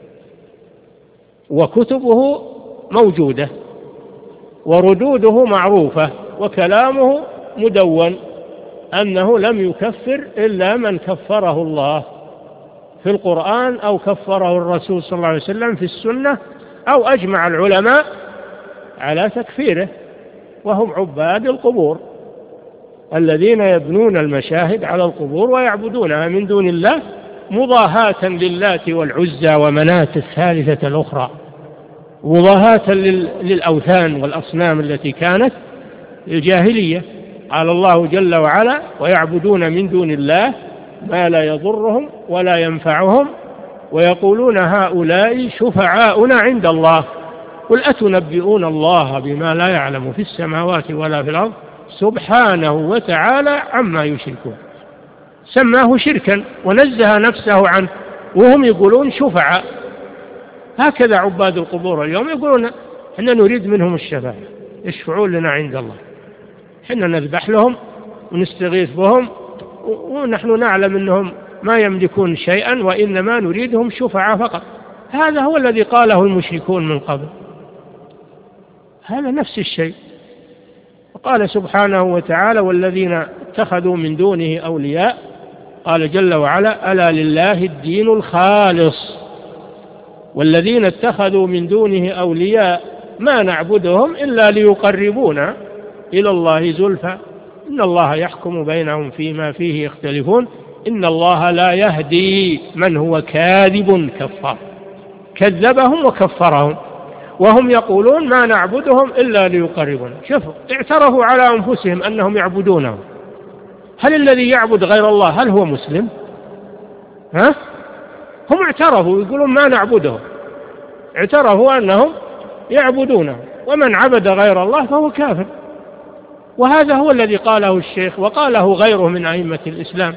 وكتبه موجودة وردوده معروفة وكلامه مدون، أنه لم يكفر إلا من كفره الله في القرآن أو كفره الرسول صلى الله عليه وسلم في السنة أو أجمع العلماء على تكفيره، وهم عباد القبور الذين يبنون المشاهد على القبور ويعبدونها من دون الله مضاهاة للات والعزى ومناة الثالثة الأخرى، مضاهاة للأوثان والأصنام التي كانت الجاهلية. قال الله جل وعلا: ويعبدون من دون الله ما لا يضرهم ولا ينفعهم ويقولون هؤلاء شفعاؤنا عند الله قل أتنبئون الله بما لا يعلم في السماوات ولا في الأرض سبحانه وتعالى عما يشركون. سماه شركا ونزه نفسه عنه، وهم يقولون شفعاء. هكذا عباد القبور اليوم يقولون إحنا نريد منهم الشفاعة، يشفعون لنا عند الله، إحنا نذبح لهم ونستغيث بهم ونحن نعلم أنهم ما يملكون شيئا وإنما نريدهم شفعاء فقط. هذا هو الذي قاله المشركون من قبل، هذا نفس الشيء. وقال سبحانه وتعالى: والذين اتخذوا من دونه أولياء، قال جل وعلا: ألا لله الدين الخالص. والذين اتخذوا من دونه أولياء ما نعبدهم إلا ليقربونا إلى الله زلفى إن الله يحكم بينهم فيما فيه يختلفون إن الله لا يهدي من هو كاذب كفار. كذبهم وكفرهم وهم يقولون ما نعبدهم إلا ليقربونا. شوفوا اعترفوا على أنفسهم أنهم يعبدونهم. هل الذي يعبد غير الله هل هو مسلم؟ ها؟ هم اعترفوا يقولون ما نعبدهم، اعترفوا أنهم يعبدونه، ومن عبد غير الله فهو كافر. وهذا هو الذي قاله الشيخ وقاله غيره من أئمة الإسلام،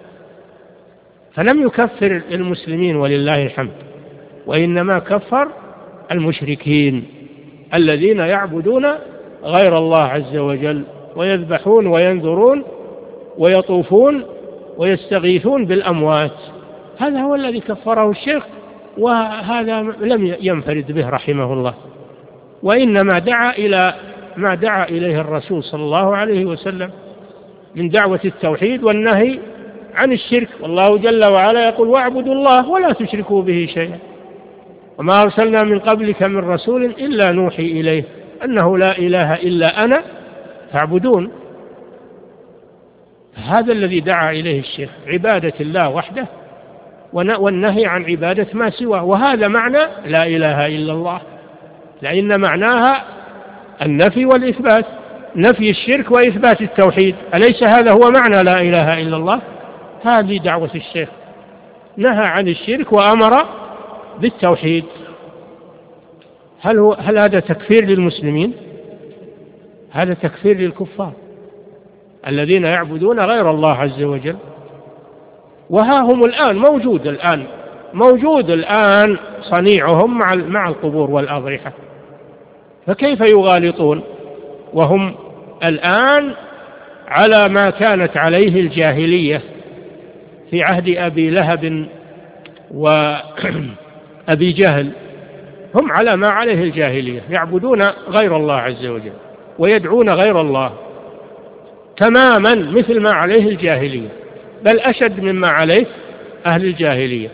فلم يكفر المسلمين ولله الحمد، وإنما كفر المشركين الذين يعبدون غير الله عز وجل ويذبحون وينذرون ويطوفون ويستغيثون بالأموات. هذا هو الذي كفره الشيخ، وهذا لم ينفرد به رحمه الله، وإنما دعا إلى ما دعا إليه الرسول صلى الله عليه وسلم من دعوة التوحيد والنهي عن الشرك. والله جل وعلا يقول واعبدوا الله ولا تشركوا به شيئا وما أرسلنا من قبلك من رسول إلا نوحي إليه أنه لا إله إلا أنا فاعبدون. هذا الذي دعا إليه الشيخ، عبادة الله وحده والنهي عن عبادة ما سواه. وهذا معنى لا إله إلا الله، لأن معناها النفي والإثبات، نفي الشرك وإثبات التوحيد. أليس هذا هو معنى لا إله إلا الله؟ هذه دعوة الشيخ، نهى عن الشرك وأمر بالتوحيد. هل, هو هل هذا تكفير للمسلمين؟ هذا تكفير للكفار الذين يعبدون غير الله عز وجل. وها هم الآن موجود الآن موجود الآن صنيعهم مع مع القبور والأضرحة، فكيف يغالطون وهم الآن على ما كانت عليه الجاهلية في عهد أبي لهب وأبي جهل؟ هم على ما عليه الجاهلية، يعبدون غير الله عز وجل ويدعون غير الله تماما مثل ما عليه الجاهلية، بل أشد مما عليه أهل الجاهلية.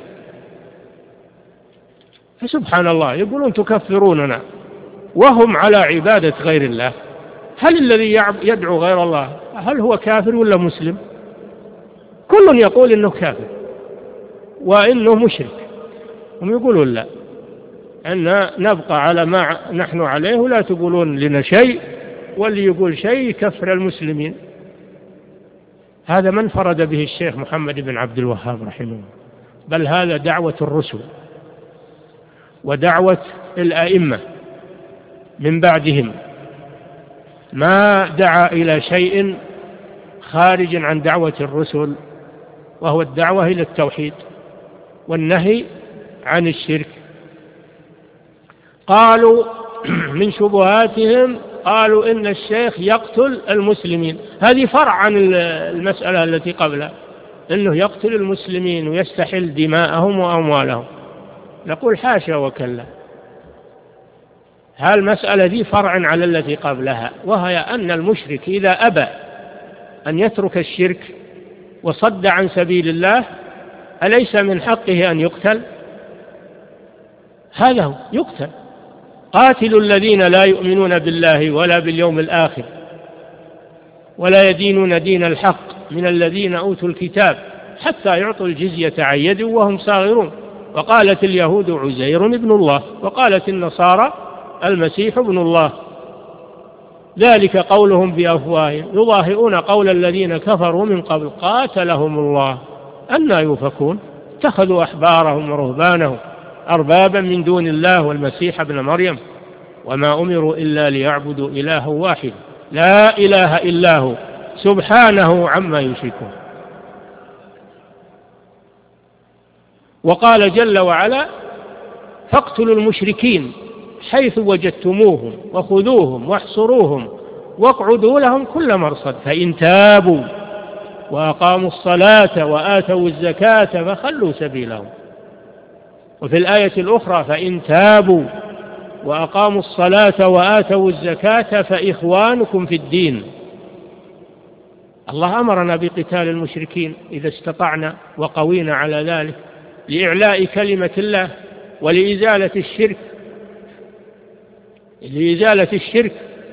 فسبحان الله يقولون تكفروننا وهم على عبادة غير الله. هل الذي يدعو غير الله هل هو كافر ولا مسلم؟ كل يقول إنه كافر وإنه مشرك، هم يقولون لا، أن نبقى على ما نحن عليه ولا تقولون لنا شيء، واللي يقول شيء يكفر المسلمين. هذا من فرد به الشيخ محمد بن عبد الوهاب رحمه الله، بل هذا دعوة الرسل ودعوة الأئمة من بعدهم، ما دعا إلى شيء خارج عن دعوة الرسل، وهو الدعوة إلى التوحيد والنهي عن الشرك. قالوا من شبهاتهم قالوا إن الشيخ يقتل المسلمين، هذه فرع عن المسألة التي قبلها، إنه يقتل المسلمين ويستحل دماءهم وأموالهم. نقول حاشا وكلا، هالمسألة دي فرع على التي قبلها، وهي أن المشرك إذا أبى أن يترك الشرك وصد عن سبيل الله أليس من حقه أن يقتل؟ هذا هو، يقتل. قاتلوا الذين لا يؤمنون بالله ولا باليوم الآخر ولا يدينون دين الحق من الذين أوتوا الكتاب حتى يعطوا الجزية عن يد وهم صاغرون. وقالت اليهود عزير ابن الله وقالت النصارى المسيح ابن الله، ذلك قولهم بأفواههم يضاهئون قول الذين كفروا من قبل قاتلهم الله أنى يؤفكون. اتخذوا أحبارهم ورهبانهم أربابا من دون الله والمسيح ابن مريم وما أمروا إلا ليعبدوا إله واحد لا إله إلا هو سبحانه عما يشركون. وقال جل وعلا فاقتلوا المشركين حيث وجدتموهم وخذوهم واحصروهم واقعدوا لهم كل مرصد فإن تابوا وأقاموا الصلاة وآتوا الزكاة فخلوا سبيلهم. وفي الآية الأخرى فإن تابوا وأقاموا الصلاة وآتوا الزكاة فإخوانكم في الدين. الله أمرنا بقتال المشركين إذا استطعنا وقوينا على ذلك لإعلاء كلمة الله ولإزالة الشرك. لإزالة الشرك.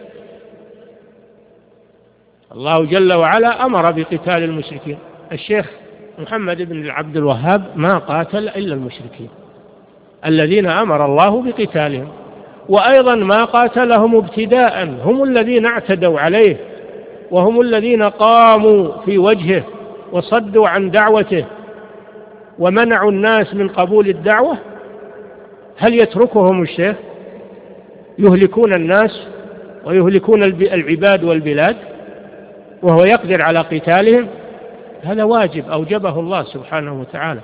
الله جل وعلا أمر بقتال المشركين. الشيخ محمد بن عبد الوهاب ما قاتل إلا المشركين الذين أمر الله بقتالهم، وأيضا ما قاتلهم ابتداء، هم الذين اعتدوا عليه وهم الذين قاموا في وجهه وصدوا عن دعوته ومنعوا الناس من قبول الدعوة. هل يتركهم الشيخ يهلكون الناس ويهلكون العباد والبلاد وهو يقدر على قتالهم؟ هذا واجب أوجبه الله سبحانه وتعالى.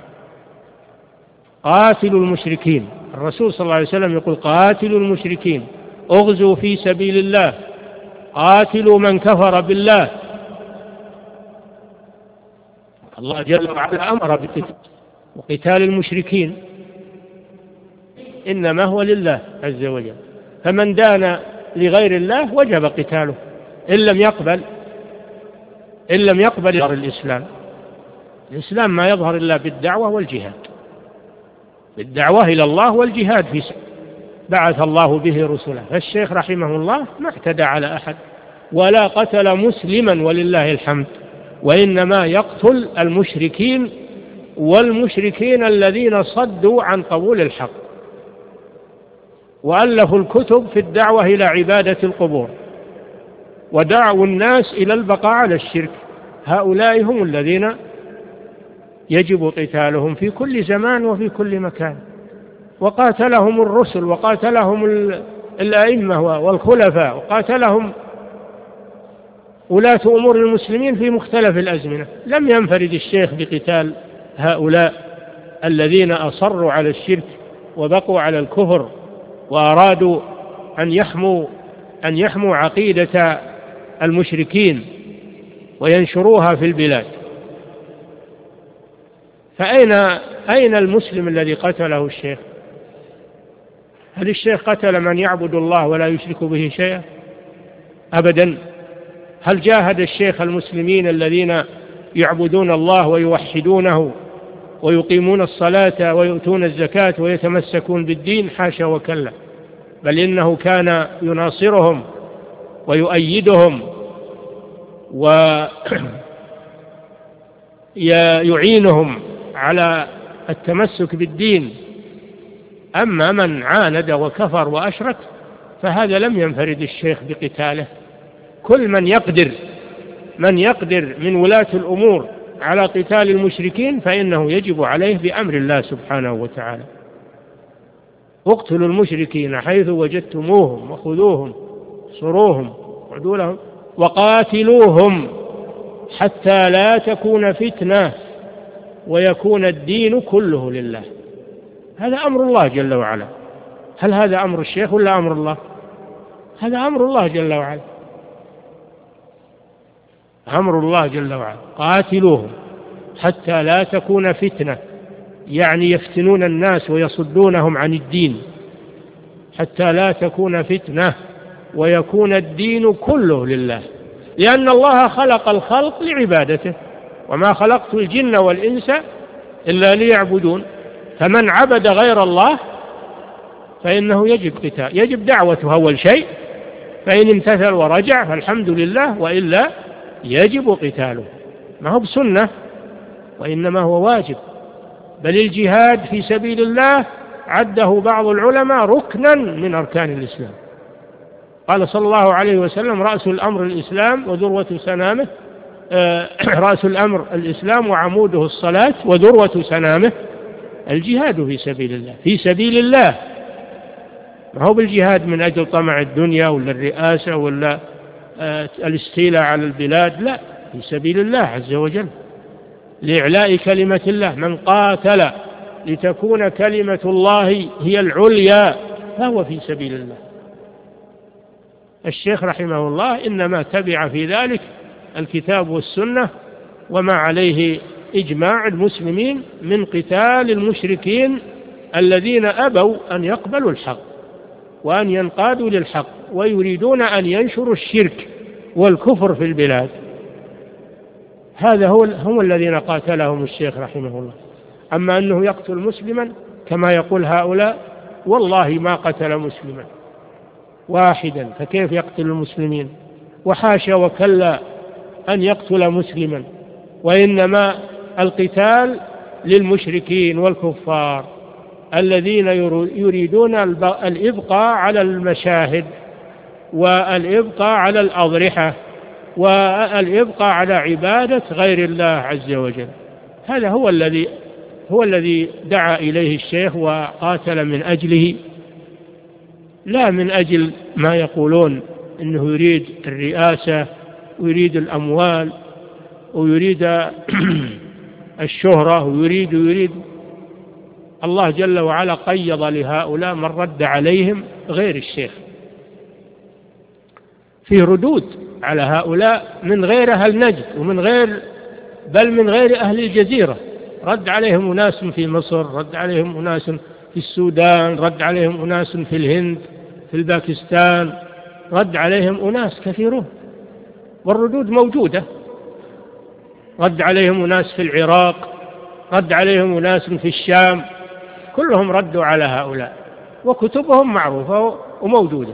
قاتلوا المشركين، الرسول صلى الله عليه وسلم يقول قاتلوا المشركين، اغزوا في سبيل الله، قاتلوا من كفر بالله. الله جل وعلا أمر بقتال وقتال المشركين إنما هو لله عز وجل، فمن دان لغير الله وجب قتاله إن لم يقبل إن لم يقبل يظهر الإسلام. الإسلام ما يظهر إلا بالدعوة والجهاد، بالدعوة إلى الله والجهاد في سبيل بعث الله به رسله. فالشيخ رحمه الله ما اعتدى على أحد ولا قتل مسلما ولله الحمد، وإنما يقتل المشركين والمشركين الذين صدوا عن قبول الحق وألفوا الكتب في الدعوة إلى عبادة القبور ودعوا الناس إلى البقاء على الشرك. هؤلاء هم الذين يجب قتالهم في كل زمان وفي كل مكان، وقاتلهم الرسل وقاتلهم الأئمة والخلفاء وقاتلهم ولاة أمور المسلمين في مختلف الأزمنة. لم ينفرد الشيخ بقتال هؤلاء الذين أصروا على الشرك وبقوا على الكفر وأرادوا أن يحموا أن يحموا عقيدة المشركين وينشروها في البلاد. فأين أين المسلم الذي قتله الشيخ؟ هل الشيخ قتل من يعبد الله ولا يشرك به شيئا؟ أبدا. هل جاهد الشيخ المسلمين الذين يعبدون الله ويوحدونه ويقيمون الصلاة ويؤتون الزكاة ويتمسكون بالدين؟ حاشا وكلا، بل إنه كان يناصرهم ويؤيدهم ويعينهم على التمسك بالدين. أما من عاند وكفر وأشرك فهذا لم ينفرد الشيخ بقتاله. كل من يقدر من يقدر من ولاة الأمور على قتال المشركين فإنه يجب عليه بأمر الله سبحانه وتعالى. اقتلوا المشركين حيث وجدتموهم وخذوهم صروهم وعدوا لهم وقاتلوهم حتى لا تكون فتنة ويكون الدين كله لله. هذا أمر الله جل وعلا. هل هذا أمر الشيخ ولا أمر الله؟ هذا أمر الله جل وعلا، أمر الله جل وعلا. قاتلوهم حتى لا تكون فتنة، يعني يفتنون الناس ويصدونهم عن الدين، حتى لا تكون فتنة ويكون الدين كله لله، لأن الله خلق الخلق لعبادته، وما خلقت الجن والإنس إلا ليعبدون. فمن عبد غير الله فإنه يجب قتال، يجب دعوته أول شيء، فإن امتثل ورجع فالحمد لله، وإلا يجب قتاله. ما هو بسنة وإنما هو واجب. بل الجهاد في سبيل الله عده بعض العلماء ركنا من أركان الإسلام. قال صلى الله عليه وسلم رأس الأمر الإسلام وذروة سنامه آه رأس الأمر الإسلام وعموده الصلاة وذروة سنامه الجهاد في سبيل الله. في سبيل الله، ما هو بالجهاد من أجل طمع الدنيا ولا الرئاسة ولا آه الاستيلاء على البلاد، لا، في سبيل الله عز وجل لإعلاء كلمة الله. من قاتل لتكون كلمة الله هي العليا فهو في سبيل الله. الشيخ رحمه الله إنما تبع في ذلك الكتاب والسنة وما عليه إجماع المسلمين من قتال المشركين الذين أبوا أن يقبلوا الحق وأن ينقادوا للحق ويريدون أن ينشروا الشرك والكفر في البلاد. هذا هو هم الذين قاتلهم الشيخ رحمه الله. أما أنه يقتل مسلما كما يقول هؤلاء، والله ما قتل مسلما واحدا، فكيف يقتل المسلمين؟ وحاشا وكلا أن يقتل مسلما، وإنما القتال للمشركين والكفار الذين يريدون الإبقاء على المشاهد والإبقاء على الأضرحة والإبقاء على عبادة غير الله عز وجل. هذا هو الذي هو الذي دعا إليه الشيخ وقاتل من أجله، لا من أجل ما يقولون إنه يريد الرئاسة ويريد الأموال ويريد الشهرة ويريد ويريد الله جل وعلا قيض لهؤلاء من رد عليهم غير الشيخ. فيه ردود على هؤلاء من غير أهل نجد ومن غير بل من غير أهل الجزيرة، رد عليهم أناس في مصر، رد عليهم أناس في السودان، رد عليهم أناس في الهند، في الباكستان، رد عليهم أناس كثيرون والردود موجودة. رد عليهم أناس في العراق، رد عليهم أناس في الشام، كلهم ردوا على هؤلاء وكتبهم معروفة وموجودة.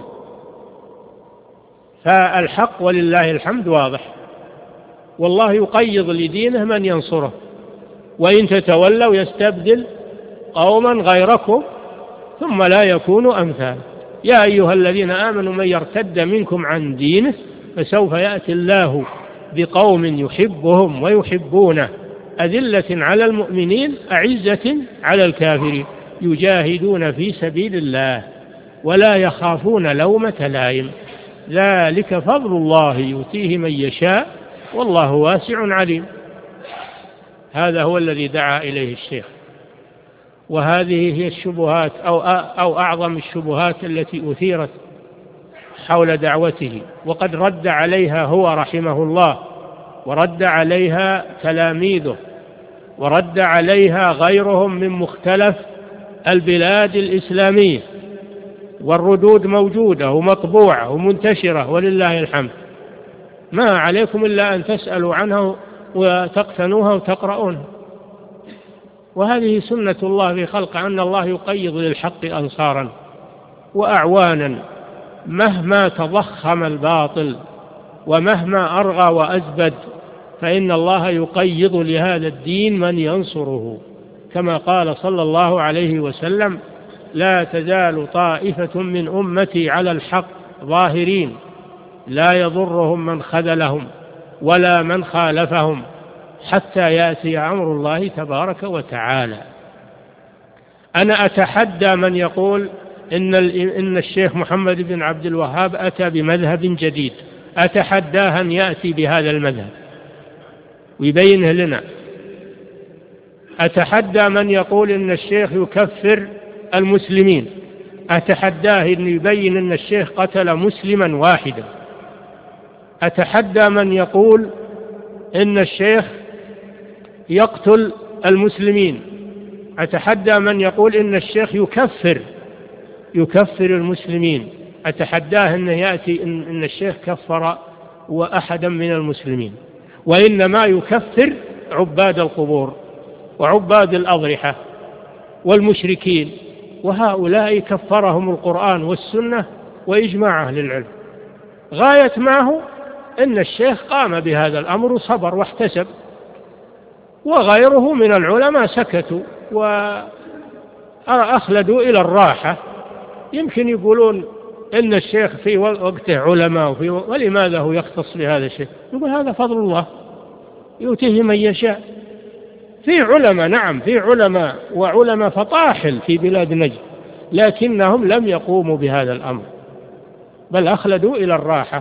فالحق ولله الحمد واضح، والله يقيض لدينه من ينصره، وإن تتولوا يستبدل قوما غيركم ثم لا يكونوا أمثال. يا أيها الذين آمنوا من يرتد منكم عن دينه فسوف يأتي الله بقوم يحبهم ويحبونه أذلة على المؤمنين أعزة على الكافرين يجاهدون في سبيل الله ولا يخافون لومة لائم ذلك فضل الله يؤتيه من يشاء والله واسع عليم. هذا هو الذي دعا إليه الشيخ، وهذه هي الشبهات أو أو أعظم الشبهات التي أثيرت حول دعوته، وقد رد عليها هو رحمه الله، ورد عليها تلاميذه، ورد عليها غيرهم من مختلف البلاد الإسلامية، والردود موجودة ومطبوعة ومنتشرة ولله الحمد. ما عليكم إلا أن تسألوا عنها وتقتنوها وتقرؤونها. وهذه سنة الله في خلقه، أن الله يقيض للحق أنصارا وأعوانا مهما تضخم الباطل ومهما أرغى وأزبد، فإن الله يقيض لهذا الدين من ينصره، كما قال صلى الله عليه وسلم: لا تزال طائفة من أمتي على الحق ظاهرين لا يضرهم من خذلهم ولا من خالفهم حتى يأتي أمر الله تبارك وتعالى. أنا أتحدى من يقول إن, إن الشيخ محمد بن عبد الوهاب أتى بمذهب جديد، أتحداه أن يأتي بهذا المذهب ويبينه لنا. أتحدى من يقول إن الشيخ يكفر المسلمين، أتحداه أن يبين أن الشيخ قتل مسلما واحدا. أتحدى من يقول إن الشيخ يقتل المسلمين، أتحدى من يقول إن الشيخ يكفر يكفر المسلمين، أتحداه أن يأتي إن, إن الشيخ كفر وأحدا من المسلمين، وإنما يكفر عباد القبور وعباد الأضرحة والمشركين، وهؤلاء كفرهم القرآن والسنة وإجماع أهل العلم. غاية معه إن الشيخ قام بهذا الأمر وصبر واحتسب، وغيره من العلماء سكتوا وأخلدوا إلى الراحة. يمكن يقولون إن الشيخ في وقته علماء وفي ولماذا هو يختص بهذا الشيء؟ يقول هذا فضل الله يؤتيه من يشاء. في علماء، نعم في علماء وعلماء فطاحل في بلاد نجد، لكنهم لم يقوموا بهذا الأمر بل أخلدوا إلى الراحة،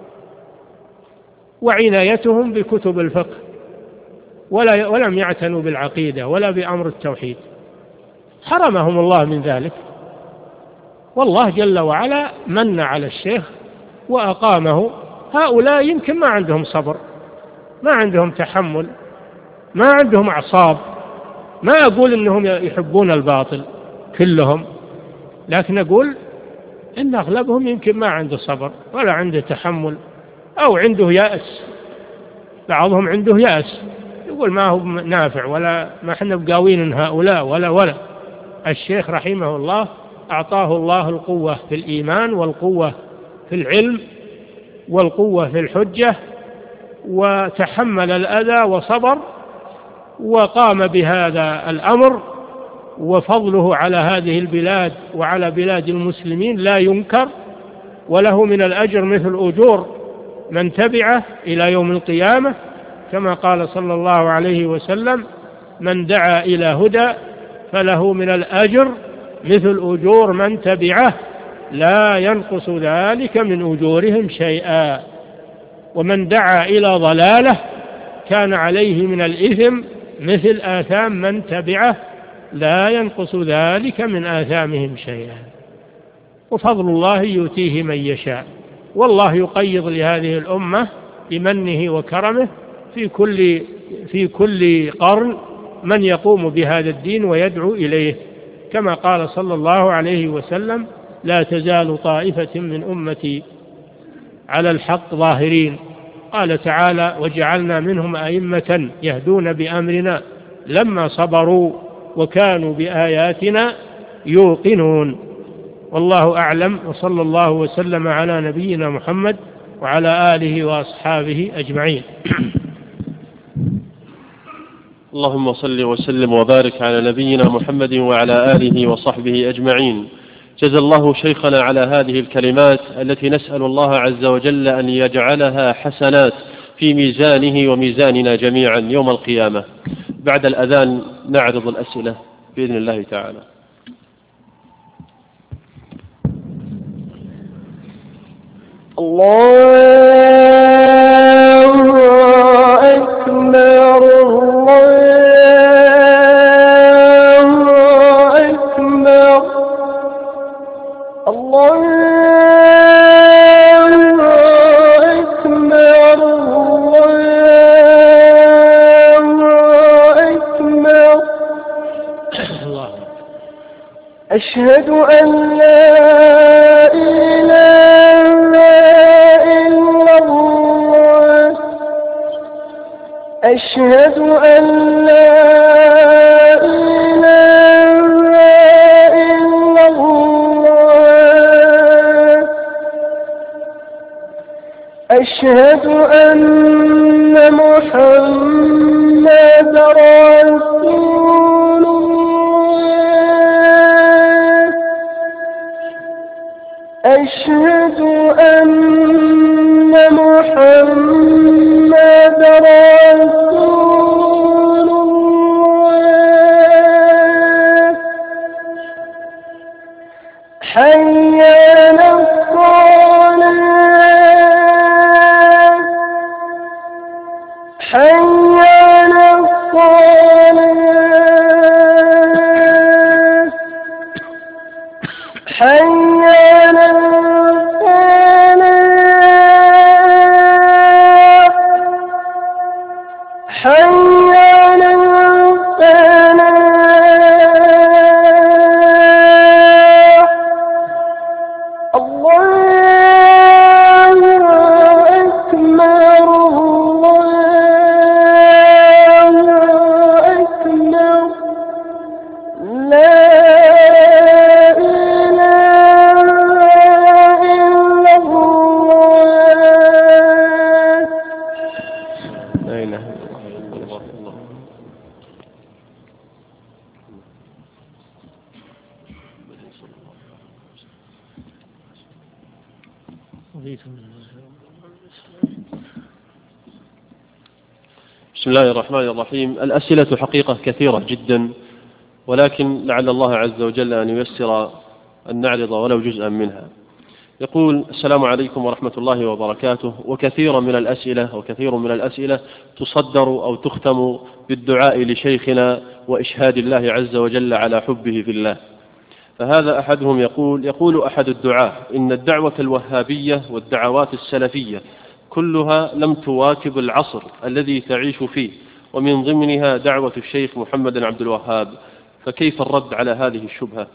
وعنايتهم بكتب الفقه ولا ولم يعتنوا بالعقيدة ولا بأمر التوحيد، حرمهم الله من ذلك. والله جل وعلا من على الشيخ وأقامه. هؤلاء يمكن ما عندهم صبر، ما عندهم تحمل، ما عندهم أعصاب. ما أقول إنهم يحبون الباطل كلهم، لكن أقول إن أغلبهم يمكن ما عنده صبر ولا عنده تحمل، أو عنده يأس. بعضهم عنده يأس، يقول ما هو نافع ولا ما احنا بقاوين هؤلاء ولا ولا. الشيخ رحمه الله أعطاه الله القوة في الإيمان والقوة في العلم والقوة في الحجة، وتحمل الأذى وصبر وقام بهذا الأمر. وفضله على هذه البلاد وعلى بلاد المسلمين لا ينكر، وله من الأجر مثل أجور من تبعه إلى يوم القيامة، كما قال صلى الله عليه وسلم: من دعا إلى هدى فله من الأجر مثل أجور من تبعه لا ينقص ذلك من أجورهم شيئا، ومن دعا إلى ضلالة كان عليه من الإثم مثل آثام من تبعه لا ينقص ذلك من آثامهم شيئا. وفضل الله يؤتيه من يشاء، والله يقيض لهذه الأمة بمنه وكرمه في كل في كل قرن من يقوم بهذا الدين ويدعو إليه، كما قال صلى الله عليه وسلم: لا تزال طائفة من أمتي على الحق ظاهرين. قال تعالى: وجعلنا منهم أئمة يهدون بأمرنا لما صبروا وكانوا بآياتنا يوقنون. والله أعلم، وصلى الله وسلم على نبينا محمد وعلى آله وأصحابه أجمعين. اللهم صل وسلم وبارك على نبينا محمد وعلى آله وصحبه أجمعين. جزا الله شيخنا على هذه الكلمات التي نسأل الله عز وجل أن يجعلها حسنات في ميزانه وميزاننا جميعا يوم القيامة. بعد الأذان نعرض الأسئلة بإذن الله تعالى. الله أكبر الله أكبر الله أكبر الله أكبر. أشهد أن لا إله إلا الله أشهد أن لا إله إلا الله أشهد أن محمدا رسول الله أشهد أن محمدا رسول الله حي على الصلاة حي على الصلاة حي على الصلاة حي على الفلاح. الله أكبر الله أكبر لا إله إلا الله. لا إله إلا الله. الله. بسم الله الرحمن الرحيم. الأسئلة حقيقة كثيرة جدا، ولكن لعل الله عز وجل أن ييسر أن نعرض ولو جزءا منها. يقول: السلام عليكم ورحمة الله وبركاته. وكثيرا من الأسئلة وكثير من الأسئلة تصدر أو تختم بالدعاء لشيخنا وإشهاد الله عز وجل على حبه في الله. فهذا أحدهم يقول يقول أحد الدعاة: إن الدعوة الوهابية والدعوات السلفية كلها لم تواكب العصر الذي تعيش فيه، ومن ضمنها دعوة الشيخ محمد عبد الوهاب، فكيف الرد على هذه الشبهة؟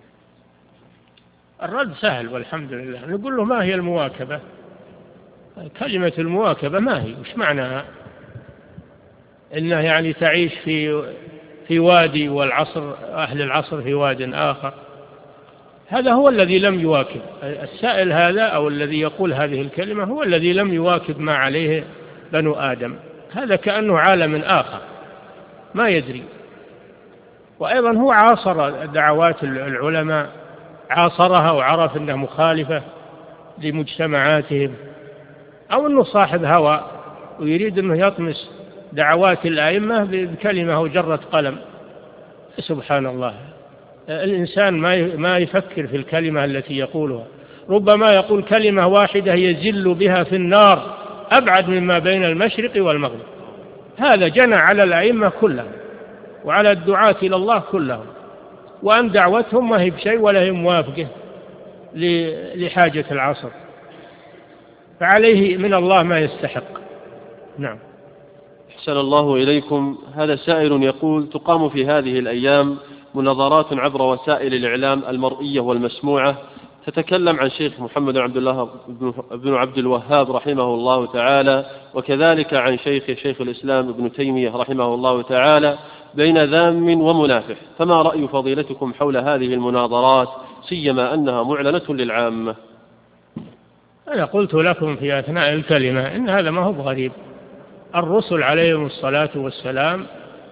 الرد سهل والحمد لله. نقول له: ما هي المواكبة؟ كلمة المواكبة ما هي؟ وش معناها؟ إنه يعني تعيش في في وادي والعصر أهل العصر في واد آخر. هذا هو الذي لم يواكب. السائل هذا أو الذي يقول هذه الكلمة هو الذي لم يواكب ما عليه بنو آدم. هذا كأنه عالم آخر ما يدري. وأيضا هو عاصر دعوات العلماء، عاصرها وعرف أنها مخالفة لمجتمعاتهم، أو أنه صاحب هوى ويريد أنه يطمس دعوات الأئمة بكلمة أو جرة قلم. سبحان الله، الإنسان ما يفكر في الكلمة التي يقولها. ربما يقول كلمة واحدة يزل بها في النار أبعد مما بين المشرق والمغرب. هذا جنى على الأئمة كلهم وعلى الدعاة إلى الله كلهم، وأن دعوتهم ما هي بشيء ولا هي موافقة لحاجة العصر، فعليه من الله ما يستحق. نعم. أحسن الله إليكم. هذا سائل يقول: تقام في هذه الأيام مناظرات عبر وسائل الإعلام المرئية والمسموعة تتكلم عن شيخ محمد عبد الله بن عبد الوهاب رحمه الله تعالى، وكذلك عن شيخ شيخ الإسلام ابن تيمية رحمه الله تعالى، بين ذام ومنافح، فما رأي فضيلتكم حول هذه المناظرات سيما أنها معلنة للعامة؟ أنا قلت لكم في أثناء الكلمة إن هذا ما هو غريب. الرسل عليهم الصلاة والسلام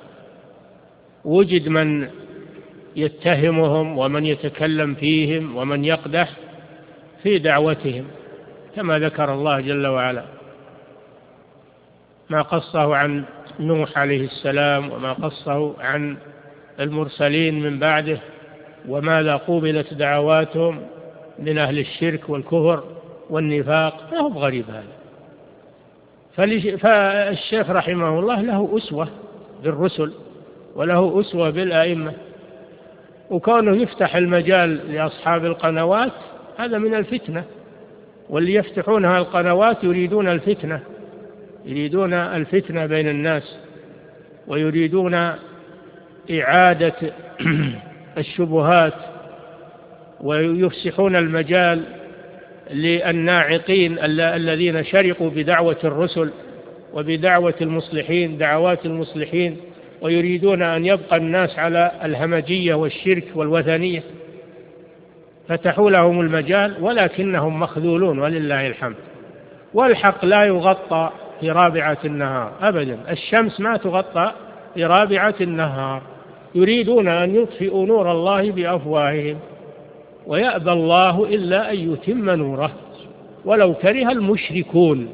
وجد من يتهمهم ومن يتكلم فيهم ومن يقدح في دعوتهم، كما ذكر الله جل وعلا ما قصه عن نوح عليه السلام وما قصه عن المرسلين من بعده، وماذا قوبلت دعواتهم من أهل الشرك والكفر والنفاق. ما هو بغريب هذا. فالشيخ رحمه الله له أسوة بالرسل وله أسوة بالآئمة، وكونه يفتح المجال لأصحاب القنوات هذا من الفتنة، واللي يفتحونها القنوات يريدون الفتنة، يريدون الفتنة بين الناس، ويريدون إعادة الشبهات، ويفسحون المجال للناعقين الذين شرقوا بدعوة الرسل وبدعوة المصلحين، دعوات المصلحين، ويريدون أن يبقى الناس على الهمجية والشرك والوثنية. فتحوا لهم المجال ولكنهم مخذولون ولله الحمد. والحق لا يغطى في رابعة النهار أبدا، الشمس ما تغطى في رابعة النهار. يريدون أن يطفئوا نور الله بأفواههم ويأبى الله إلا أن يتم نوره ولو كره المشركون.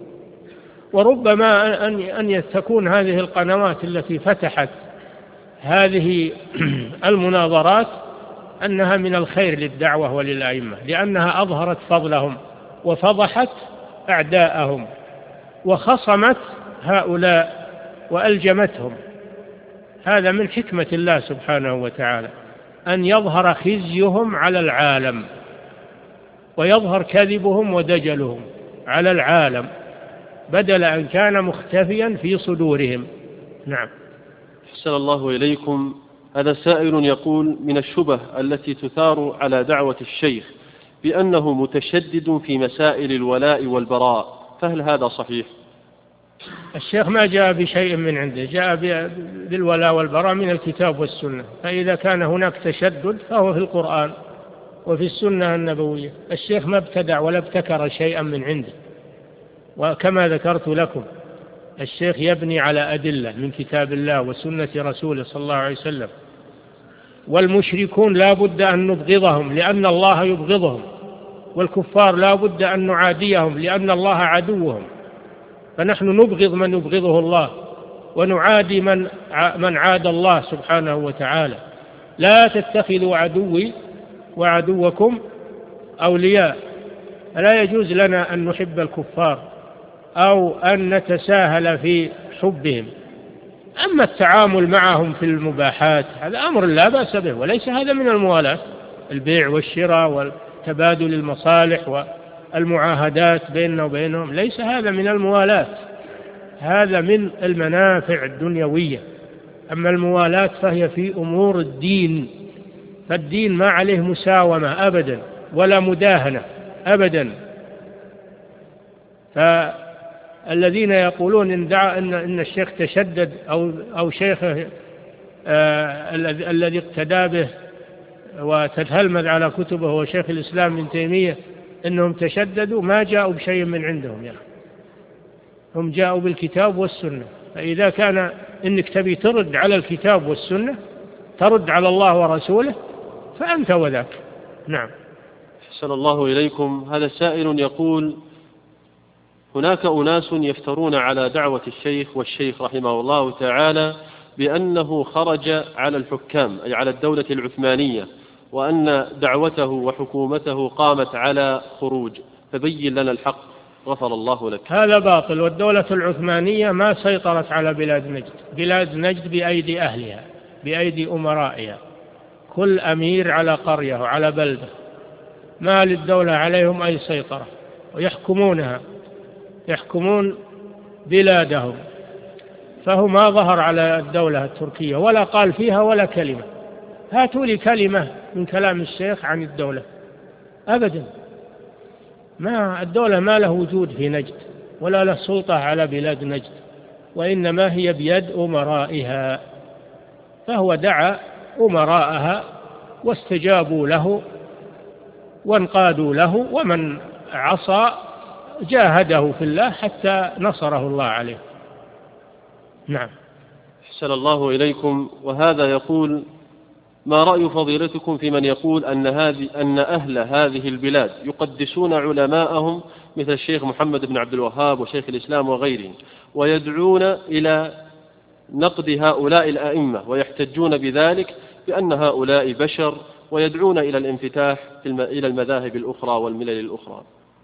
وربما أن تكون هذه القنوات التي فتحت هذه المناظرات أنها من الخير للدعوة وللأئمة، لأنها أظهرت فضلهم وفضحت أعداءهم وخصمت هؤلاء وألجمتهم. هذا من حكمة الله سبحانه وتعالى أن يظهر خزيهم على العالم ويظهر كذبهم ودجلهم على العالم، بدل أن كان مختفيا في صدورهم. نعم. أحسن الله إليكم. هذا سائل يقول: من الشبه التي تثار على دعوة الشيخ بأنه متشدد في مسائل الولاء والبراء، فهل هذا صحيح؟ الشيخ ما جاء بشيء من عنده، جاء بالولاء والبراء من الكتاب والسنة، فإذا كان هناك تشدد فهو في القرآن وفي السنة النبوية. الشيخ ما ابتدع ولا ابتكر شيئا من عنده، وكما ذكرت لكم الشيخ يبني على أدلة من كتاب الله وسنة رسوله صلى الله عليه وسلم. والمشركون لا بد أن نبغضهم لأن الله يبغضهم، والكفار لا بد أن نعاديهم لأن الله عدوهم. فنحن نبغض من يبغضه الله ونعادي من من عاد الله سبحانه وتعالى. لا تتخذوا عدوي وعدوكم أولياء. لا يجوز لنا أن نحب الكفار أو أن نتساهل في حبهم. أما التعامل معهم في المباحات هذا أمر لا بأس به، وليس هذا من الموالاة. البيع والشراء وتبادل المصالح والمعاهدات بيننا وبينهم ليس هذا من الموالاة، هذا من المنافع الدنيوية. أما الموالاة فهي في أمور الدين، فالدين ما عليه مساومة أبدا ولا مداهنة أبدا. فالذين يقولون إن, دعا إن, إن الشيخ تشدد أو, أو شيخه آه الذي اقتدى به وتتهلمذ على كتبه وشيخ الإسلام ابن تيمية أنهم تشددوا، ما جاءوا بشيء من عندهم يعني. هم جاءوا بالكتاب والسنة. فإذا كان إنك تبي ترد على الكتاب والسنة، ترد على الله ورسوله، فأنت وذاك. نعم. أحسن الله إليكم. هذا سائل يقول: هناك أناس يفترون على دعوة الشيخ والشيخ رحمه الله تعالى بأنه خرج على الحكام، أي على الدولة العثمانية، وأن دعوته وحكومته قامت على خروج، فبين لنا الحق غفر الله لك. هذا باطل، والدولة العثمانية ما سيطرت على بلاد نجد. بلاد نجد بأيدي أهلها، بأيدي أمرائها، كل أمير على قرية وعلى بلدة، ما للدولة عليهم أي سيطرة، ويحكمونها، يحكمون بلادهم. فهو ما ظهر على الدولة التركية ولا قال فيها ولا كلمة. هاتوا لي كلمة من كلام الشيخ عن الدولة، أبدا. ما الدولة ما له وجود في نجد ولا له سلطة على بلاد نجد، وإنما هي بيد أمرائها. فهو دعا أمراءها واستجابوا له وانقادوا له، ومن عصى جاهده في الله حتى نصره الله عليه. نعم. أحسن الله إليكم. وهذا يقول: ما رأي فضيلتكم في من يقول أن, هذه أن أهل هذه البلاد يقدسون علماءهم مثل الشيخ محمد بن عبد الوهاب وشيخ الإسلام وغيرهم، ويدعون إلى نقد هؤلاء الأئمة، ويحتجون بذلك بأن هؤلاء بشر، ويدعون إلى الانفتاح إلى المذاهب الأخرى والملل الأخرى؟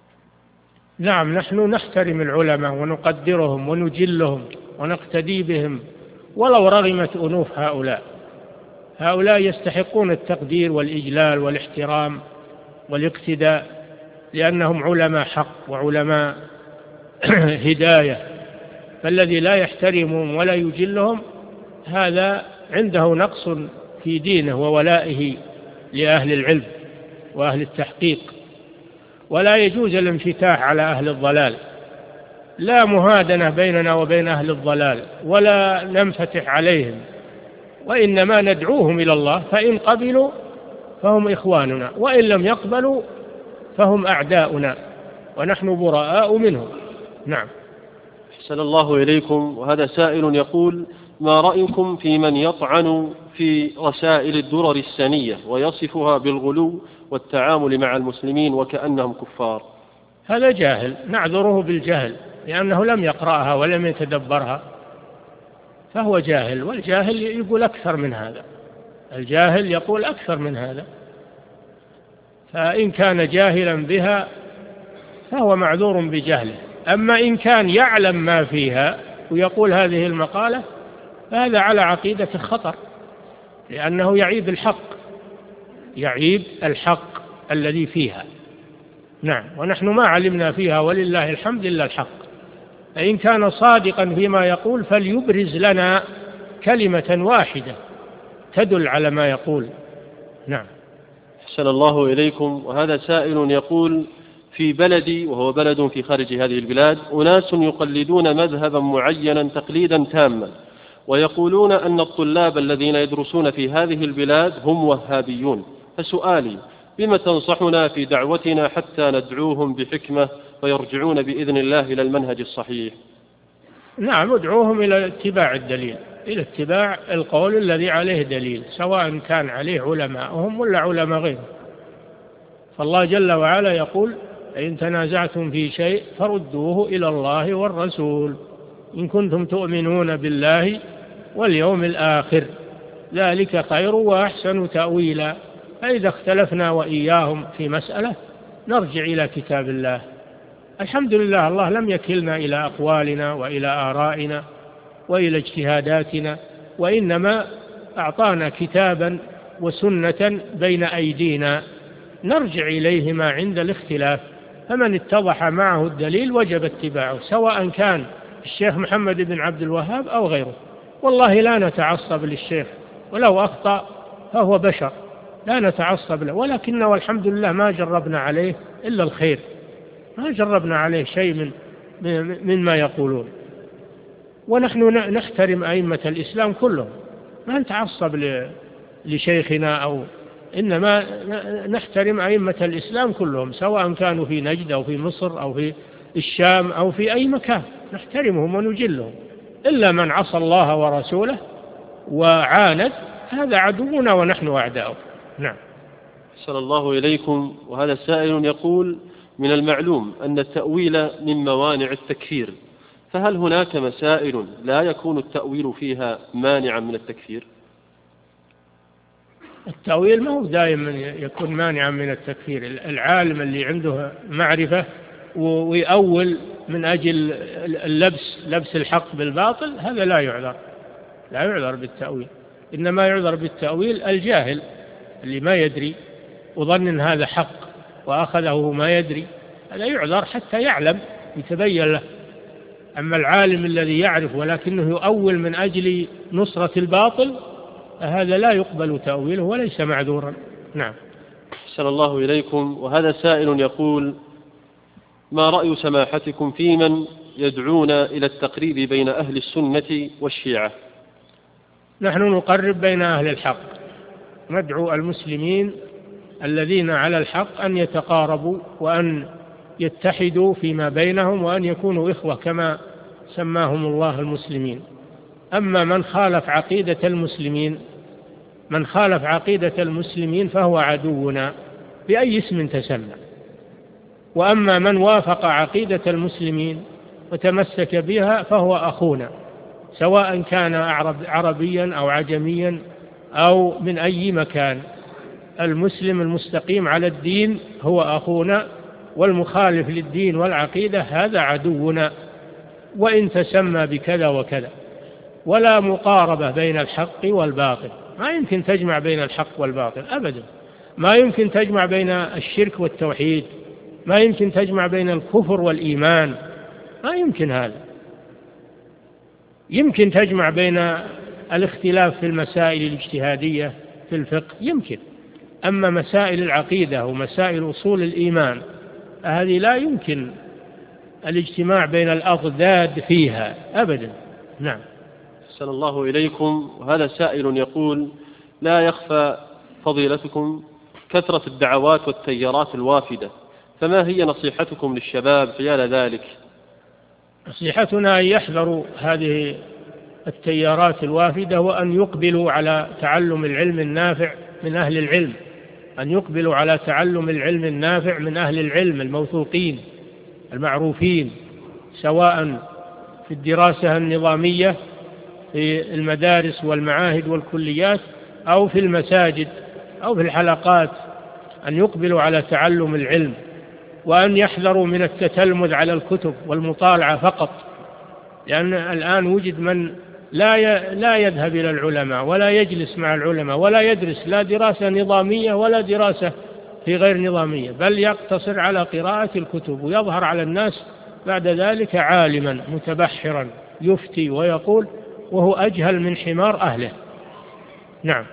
نعم، نحن نحترم العلماء ونقدرهم ونجلهم ونقتدي بهم ولو رغمت أنوف هؤلاء. هؤلاء يستحقون التقدير والإجلال والاحترام والاقتداء، لأنهم علماء حق وعلماء هداية. فالذي لا يحترمهم ولا يجلهم هذا عنده نقص في دينه وولائه لأهل العلم وأهل التحقيق. ولا يجوز الانفتاح على أهل الضلال، لا مهادنة بيننا وبين أهل الضلال، ولا ننفتح عليهم، وإنما ندعوهم إلى الله، فإن قبلوا فهم إخواننا، وإن لم يقبلوا فهم أعداؤنا، ونحن براء منهم. نعم. أحسن الله إليكم. وهذا سائل يقول: ما رأيكم في من يطعن في رسائل الدرر السنية ويصفها بالغلو والتعامل مع المسلمين وكأنهم كفار؟ هذا جاهل، نعذره بالجهل، لأنه لم يقرأها ولم يتدبرها، فهو جاهل. والجاهل يقول أكثر من هذا، الجاهل يقول أكثر من هذا. فإن كان جاهلا بها فهو معذور بجهله. أما إن كان يعلم ما فيها ويقول هذه المقالة فهذا على عقيدة الخطر، لأنه يعيب الحق، يعيب الحق الذي فيها. نعم. ونحن ما علمنا فيها ولله الحمد إلا الحق. فإن كان صادقا فيما يقول فليبرز لنا كلمة واحدة تدل على ما يقول. نعم. أحسن الله إليكم. وهذا سائل يقول: في بلدي، وهو بلد في خارج هذه البلاد، أناس يقلدون مذهبا معينا تقليدا تاما، ويقولون أن الطلاب الذين يدرسون في هذه البلاد هم وهابيون. فسؤالي: بما تنصحنا في دعوتنا حتى ندعوهم بحكمة ويرجعون بإذن الله إلى المنهج الصحيح؟ نعم، ادعوهم إلى اتباع الدليل، إلى اتباع القول الذي عليه دليل، سواء كان عليه علماءهم ولا علماء غيرهم. فالله جل وعلا يقول: إن تنازعتم في شيء فردوه إلى الله والرسول إن كنتم تؤمنون بالله واليوم الآخر، ذلك خير وأحسن تأويلا. فإذا اختلفنا وإياهم في مسألة نرجع إلى كتاب الله. الحمد لله، الله لم يكلنا إلى أقوالنا وإلى آرائنا وإلى اجتهاداتنا، وإنما أعطانا كتابا وسنة بين أيدينا نرجع إليهما عند الاختلاف. فمن اتضح معه الدليل وجب اتباعه، سواء كان الشيخ محمد بن عبد الوهاب أو غيره. والله لا نتعصب للشيخ، ولو أخطأ فهو بشر، لا نتعصب له، ولكن والحمد لله ما جربنا عليه إلا الخير، ما جربنا عليه شيء من مما يقولون. ونحن نحترم أئمة الإسلام كلهم، ما نتعصب لشيخنا أو إنما نحترم أئمة الإسلام كلهم، سواء كانوا في نجد أو في مصر أو في الشام أو في أي مكان، نحترمهم ونجلهم، إلا من عصى الله ورسوله وعاند، هذا عدونا ونحن أعداؤه. نعم. أحسن الله إليكم. وهذا سائل يقول: من المعلوم أن التأويل من موانع التكفير، فهل هناك مسائل لا يكون التأويل فيها مانعا من التكفير؟ التأويل ما هو دائما يكون مانعا من التكفير. العالم اللي عنده معرفة ويأول من أجل اللبس لبس الحق بالباطل، هذا لا يعذر، لا يعذر بالتأويل. إنما يعذر بالتأويل الجاهل اللي ما يدري وظن أن هذا حق وأخذه ما يدري، هذا يعذر حتى يعلم يتبين له. أما العالم الذي يعرف ولكنه يؤول من أجل نصرة الباطل، هذا لا يقبل تأويله وليس معذورا. نعم. أحسن الله إليكم. وهذا سائل يقول: ما رأي سماحتكم في من يدعون إلى التقريب بين أهل السنة والشيعة؟ نحن نقرب بين أهل الحق، ندعو المسلمين الذين على الحق أن يتقاربوا وأن يتحدوا فيما بينهم وأن يكونوا إخوة كما سماهم الله المسلمين. أما من خالف عقيدة المسلمين من خالف عقيدة المسلمين فهو عدونا بأي اسم تسمى. وأما من وافق عقيدة المسلمين وتمسك بها فهو أخونا، سواء كان عربيا أو عجميا أو من أي مكان. المسلم المستقيم على الدين هو أخونا، والمخالف للدين والعقيدة هذا عدونا، وإن تسمى بكذا وكذا. ولا مقاربة بين الحق والباطل، ما يمكن تجمع بين الحق والباطل أبدا. ما يمكن تجمع بين الشرك والتوحيد، ما يمكن تجمع بين الكفر والإيمان، ما يمكن هذا. يمكن تجمع بين الاختلاف في المسائل الاجتهادية في الفقه يمكن، أما مسائل العقيدة ومسائل أصول الإيمان هذه لا يمكن الاجتماع بين الأضداد فيها أبدا. نعم. أحسن الله إليكم. وهذا سائل يقول: لا يخفى فضيلتكم كثرة الدعوات والتيارات الوافدة، فما هي نصيحتكم للشباب حيال ذلك؟ نصيحتنا أن يحذروا هذه التيارات الوافدة، وأن يقبلوا على تعلم العلم النافع من أهل العلم، أن يقبلوا على تعلم العلم النافع من أهل العلم الموثوقين المعروفين، سواء في الدراسة النظامية في المدارس والمعاهد والكليات أو في المساجد أو في الحلقات، أن يقبلوا على تعلم العلم، وأن يحذروا من التتلمذ على الكتب والمطالعة فقط، لأن الآن وجد من لا لا يذهب إلى العلماء ولا يجلس مع العلماء ولا يدرس لا دراسة نظامية ولا دراسة في غير نظامية، بل يقتصر على قراءة الكتب، ويظهر على الناس بعد ذلك عالما متبحرا يفتي ويقول وهو أجهل من حمار أهله. نعم.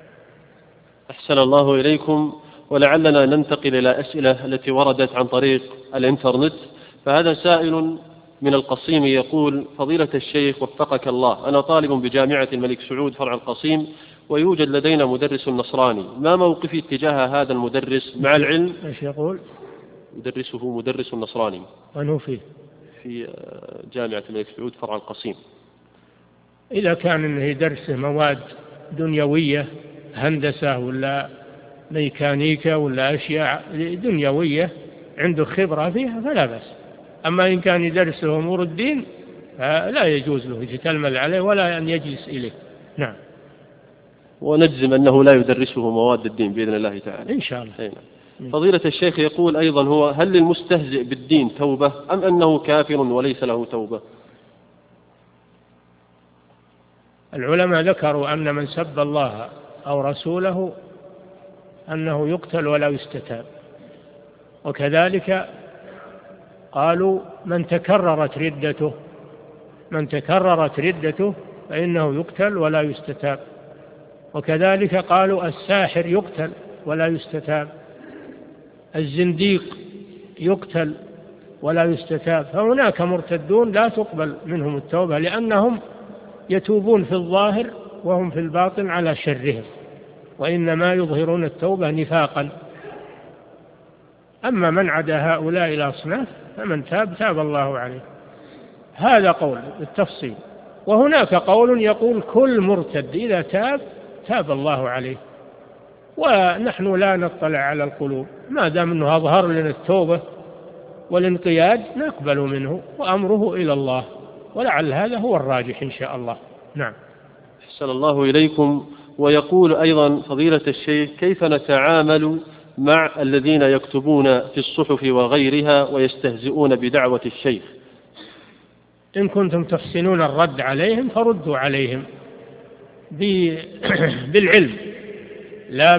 أحسن الله إليكم. ولعلنا ننتقل إلى أسئلة التي وردت عن طريق الإنترنت. فهذا سائل من القصيم يقول: فضيلة الشيخ وفقك الله، أنا طالب بجامعة الملك سعود فرع القصيم، ويوجد لدينا مدرس نصراني، ما موقفي تجاه هذا المدرس مع العلم؟ ايش يقول؟ مدرسه مدرس نصراني. وأنه فيه؟ في جامعة الملك سعود فرع القصيم. إذا كان إنه يدرسه مواد دنيوية، هندسة ولا ميكانيكا ولا أشياء دنيوية عنده خبرة فيها فلا بأس. أما إن كان يدرسه أمور الدين لا يجوز له يتلمذ عليه ولا أن يجلس إليه. نعم. ونجزم أنه لا يدرسه مواد الدين بإذن الله تعالى إن شاء الله. هنا. فضيلة الشيخ يقول أيضا: هو هل للمستهزئ بالدين توبة أم أنه كافر وليس له توبة؟ العلماء ذكروا أن من سب الله أو رسوله أنه يقتل ولا يستتاب، وكذلك قالوا من تكررت ردته من تكررت ردته فإنه يقتل ولا يستتاب، وكذلك قالوا الساحر يقتل ولا يستتاب، الزنديق يقتل ولا يستتاب. فهناك مرتدون لا تقبل منهم التوبة، لأنهم يتوبون في الظاهر وهم في الباطن على شرهم. وإنما يظهرون التوبة نفاقا. أما من عدا هؤلاء الأصناف فمن تاب تاب الله عليه. هذا قول بالتفصيل. وهناك قول يقول كل مرتد إذا تاب تاب الله عليه، ونحن لا نطلع على القلوب، ما دام أنه أظهر لنا التوبة والانقياد نقبل منه وأمره إلى الله، ولعل هذا هو الراجح إن شاء الله. نعم. أحسن الله إليكم. ويقول أيضا فضيلة الشيخ: كيف نتعامل مع الذين يكتبون في الصحف وغيرها ويستهزئون بدعوة الشيخ؟ إن كنتم تحسنون الرد عليهم فردوا عليهم بالعلم لا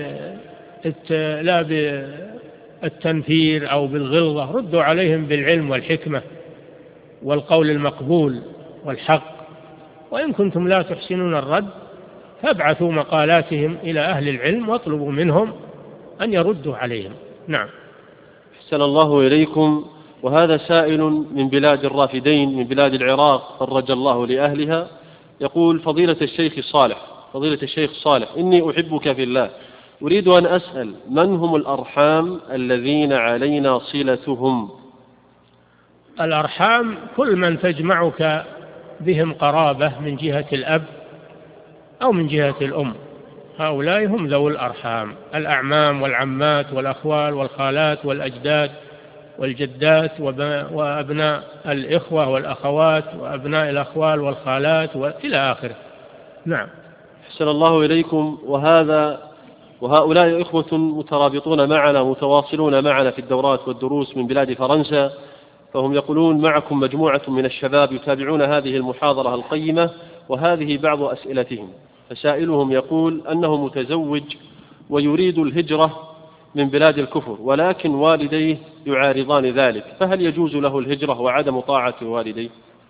لا بالتنفير أو بالغلظة، ردوا عليهم بالعلم والحكمة والقول المقبول والحق. وإن كنتم لا تحسنون الرد فابعثوا مقالاتهم إلى أهل العلم واطلبوا منهم أن يردوا عليهم. نعم. أحسن الله إليكم. وهذا سائل من بلاد الرافدين من بلاد العراق فرج الله لأهلها، يقول: فضيلة الشيخ صالح فضيلة الشيخ صالح إني أحبك في الله، أريد أن أسأل من هم الأرحام الذين علينا صلتهم؟ الأرحام كل من تجمعك بهم قرابة من جهة الأب أو من جهة الأم، هؤلاء هم ذو الأرحام: الأعمام والعمات والأخوال والخالات والأجداد والجدات وأبناء الإخوة والأخوات وأبناء الأخوال والخالات وإلى آخره. نعم. أحسن الله إليكم. وهذا وهؤلاء إخوة مترابطون معنا متواصلون معنا في الدورات والدروس من بلاد فرنسا، فهم يقولون: معكم مجموعة من الشباب يتابعون هذه المحاضرة القيمة، وهذه بعض أسئلتهم. فسائلهم يقول أنه متزوج ويريد الهجرة من بلاد الكفر، ولكن والديه يعارضان ذلك، فهل يجوز له الهجرة وعدم طاعة والديه؟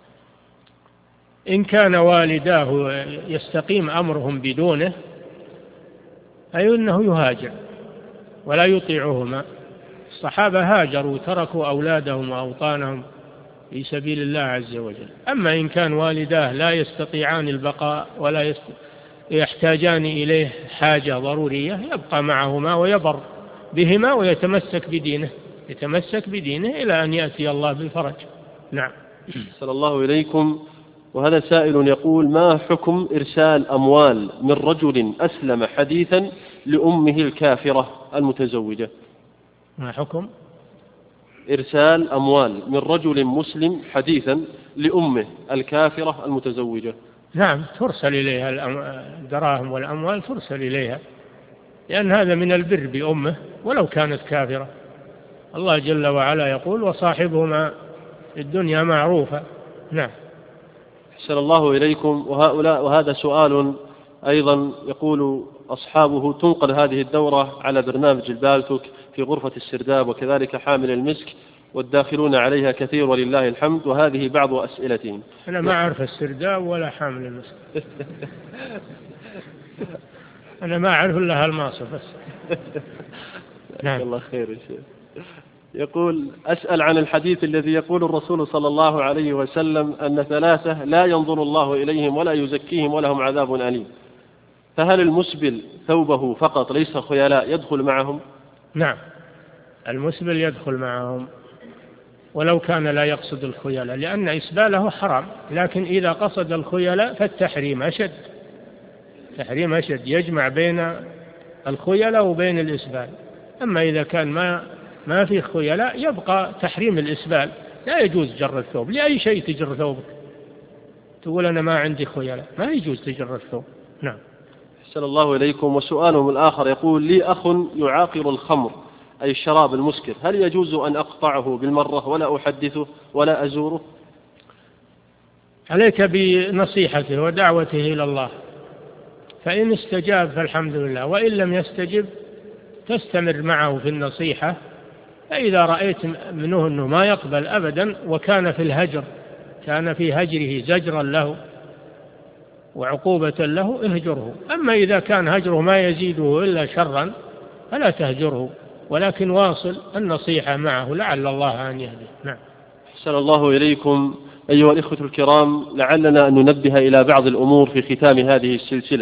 إن كان والداه يستقيم أمرهم بدونه أي أنه يهاجر ولا يطيعهما. الصحابة هاجروا وتركوا أولادهم وأوطانهم في سبيل الله عز وجل. أما إن كان والداه لا يستطيعان البقاء ولا يحتاجان إليه حاجة ضرورية يبقى معهما ويبر بهما ويتمسك بدينه يتمسك بدينه إلى أن يأتي الله بالفرج. نعم. صلى الله إليكم. وهذا سائل يقول: ما حكم إرسال أموال من رجل أسلم حديثا لأمه الكافرة المتزوجة؟ ما حكم إرسال أموال من رجل مسلم حديثا لأمه الكافرة المتزوجة؟ نعم، ترسل إليها الدراهم والأموال، ترسل إليها، لأن هذا من البر بأمه ولو كانت كافرة. الله جل وعلا يقول: وصاحبهما في الدنيا معروفة. نعم. أحسن الله إليكم. وهؤلاء وهذا سؤال أيضا يقول أصحابه: تنقل هذه الدورة على برنامج البالتوك في غرفة السرداب وكذلك حامل المسك، والداخلون عليها كثير ولله الحمد، وهذه بعض أسئلتهم. أنا ما أعرف السرداب ولا حامل المسك. أنا ما أعرف إلا هالماصف بس. نعم. الله خير يا شيخ. يقول: أسأل عن الحديث الذي يقول الرسول صلى الله عليه وسلم أن ثلاثة لا ينظر الله إليهم ولا يزكيهم ولهم عذاب أليم، فهل المسبل ثوبه فقط ليس خيلاء يدخل معهم؟ نعم، المسبل يدخل معهم ولو كان لا يقصد الخيلاء، لأن إسباله حرام، لكن إذا قصد الخيلاء فالتحريم أشد، تحريم أشد يجمع بين الخيلاء وبين الإسبال. أما إذا كان ما ما في خيلاء يبقى تحريم الإسبال، لا يجوز جر الثوب. لأي شيء تجر ثوبك؟ تقول أنا ما عندي خيلاء، ما يجوز تجر الثوب. نعم. أحسن الله إليكم. وسؤالهم الآخر يقول: لي أخ يعاقر الخمر أي الشراب المسكر، هل يجوز أن أقطعه بالمرة ولا أحدثه ولا أزوره؟ عليك بنصيحته ودعوته إلى الله، فإن استجاب فالحمد لله، وإن لم يستجب تستمر معه في النصيحة. فإذا رأيت منه أنه ما يقبل أبدا وكان في الهجر كان في هجره زجرا له وعقوبة له اهجره. أما إذا كان هجره ما يزيده إلا شرا فلا تهجره، ولكن واصل النصيحة معه لعل الله أن يهديه. نعم. أحسن الله إليكم. أيها الإخوة الكرام، لعلنا أن ننبه إلى بعض الأمور في ختام هذه السلسلة.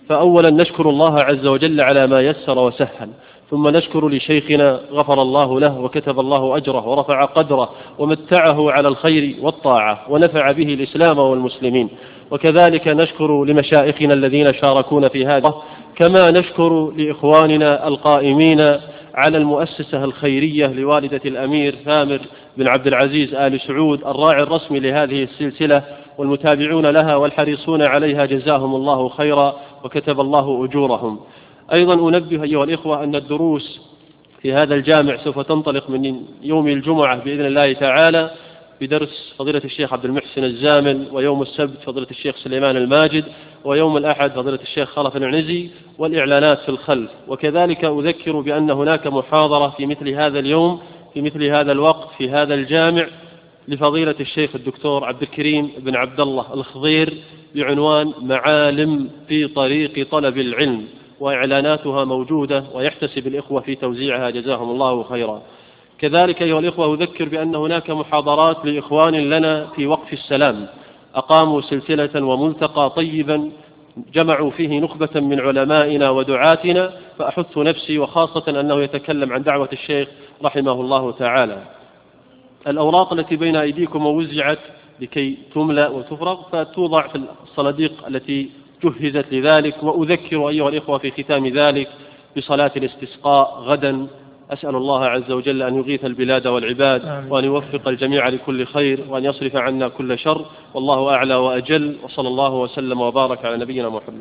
فأولا نشكر الله عز وجل على ما يسر وسهل، ثم نشكر لشيخنا غفر الله له وكتب الله أجره ورفع قدره ومتعه على الخير والطاعة ونفع به الإسلام والمسلمين. وكذلك نشكر لمشائخنا الذين شاركونا في هذا، كما نشكر لإخواننا القائمين على المؤسسة الخيرية لوالدة الأمير ثامر بن عبد العزيز آل سعود الراعي الرسمي لهذه السلسلة والمتابعون لها والحريصون عليها، جزاهم الله خيرا وكتب الله أجورهم. أيضا أنبه أيها الإخوة أن الدروس في هذا الجامع سوف تنطلق من يوم الجمعة بإذن الله تعالى بدرس فضيلة الشيخ عبد المحسن الزامل، ويوم السبت فضيلة الشيخ سليمان الماجد، ويوم الأحد فضيلة الشيخ خلف العنزي، والإعلانات في الخلف. وكذلك أذكر بأن هناك محاضرة في مثل هذا اليوم في مثل هذا الوقت في هذا الجامع لفضيلة الشيخ الدكتور عبد الكريم بن عبد الله الخضير بعنوان معالم في طريق طلب العلم، وإعلاناتها موجودة ويحتسب الإخوة في توزيعها جزاهم الله خيرا. كذلك أيها الإخوة أذكر بأن هناك محاضرات لإخوان لنا في وقف السلام، أقاموا سلسلة وملتقى طيبا جمعوا فيه نخبة من علمائنا ودعاتنا، فأحث نفسي وخاصة أنه يتكلم عن دعوة الشيخ رحمه الله تعالى. الأوراق التي بين أيديكم ووزعت لكي تملأ وتفرغ فتوضع في الصناديق التي جهزت لذلك. وأذكر أيها الإخوة في ختام ذلك بصلاة الاستسقاء غدا، أسأل الله عز وجل أن يغيث البلاد والعباد وأن يوفق الجميع لكل خير وأن يصرف عنا كل شر، والله أعلى وأجل، وصلى الله وسلم وبارك على نبينا محمد.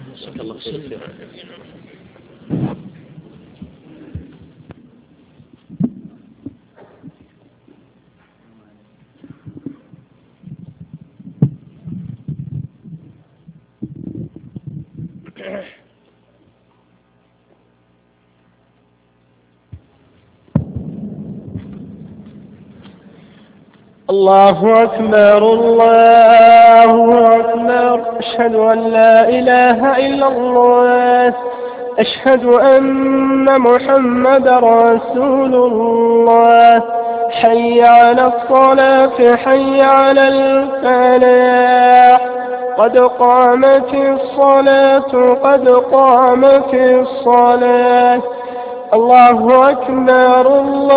الله أكبر الله أكبر، أشهد أن لا إله إلا الله، أشهد أن محمدا رسول الله. حي على الصلاة حي على الفلاح، قد قامت الصلاة قد قامت الصلاة. الله أكبر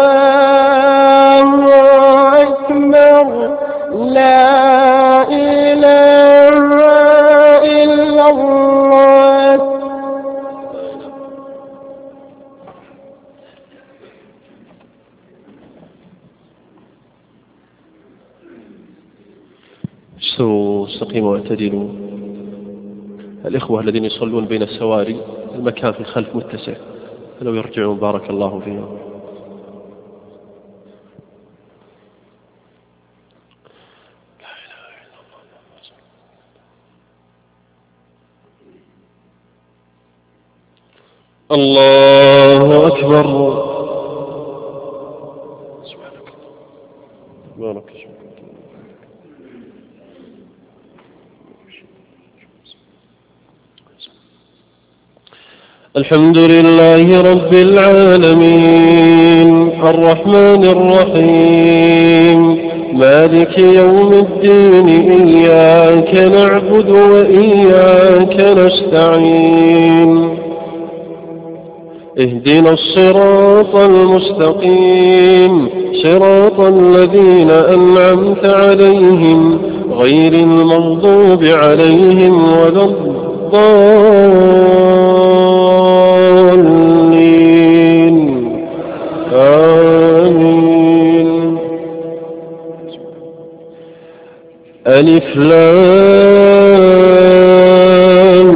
الله أكبر، لا إله إلا الله. استووا استقيموا واعتدلوا. الإخوة الذين يصلون بين السواري المكان في الخلف متسع، فلو يرجعون بارك الله فيهم. الله أكبر. سبحانك بارك الله. الحمد لله رب العالمين الرحمن الرحيم مالك يوم الدين، إياك نعبد وإياك نستعين، اهدنا الصراط المستقيم صراط الذين أنعمت عليهم غير المغضوب عليهم ولا الضالين. آمين. ألف لام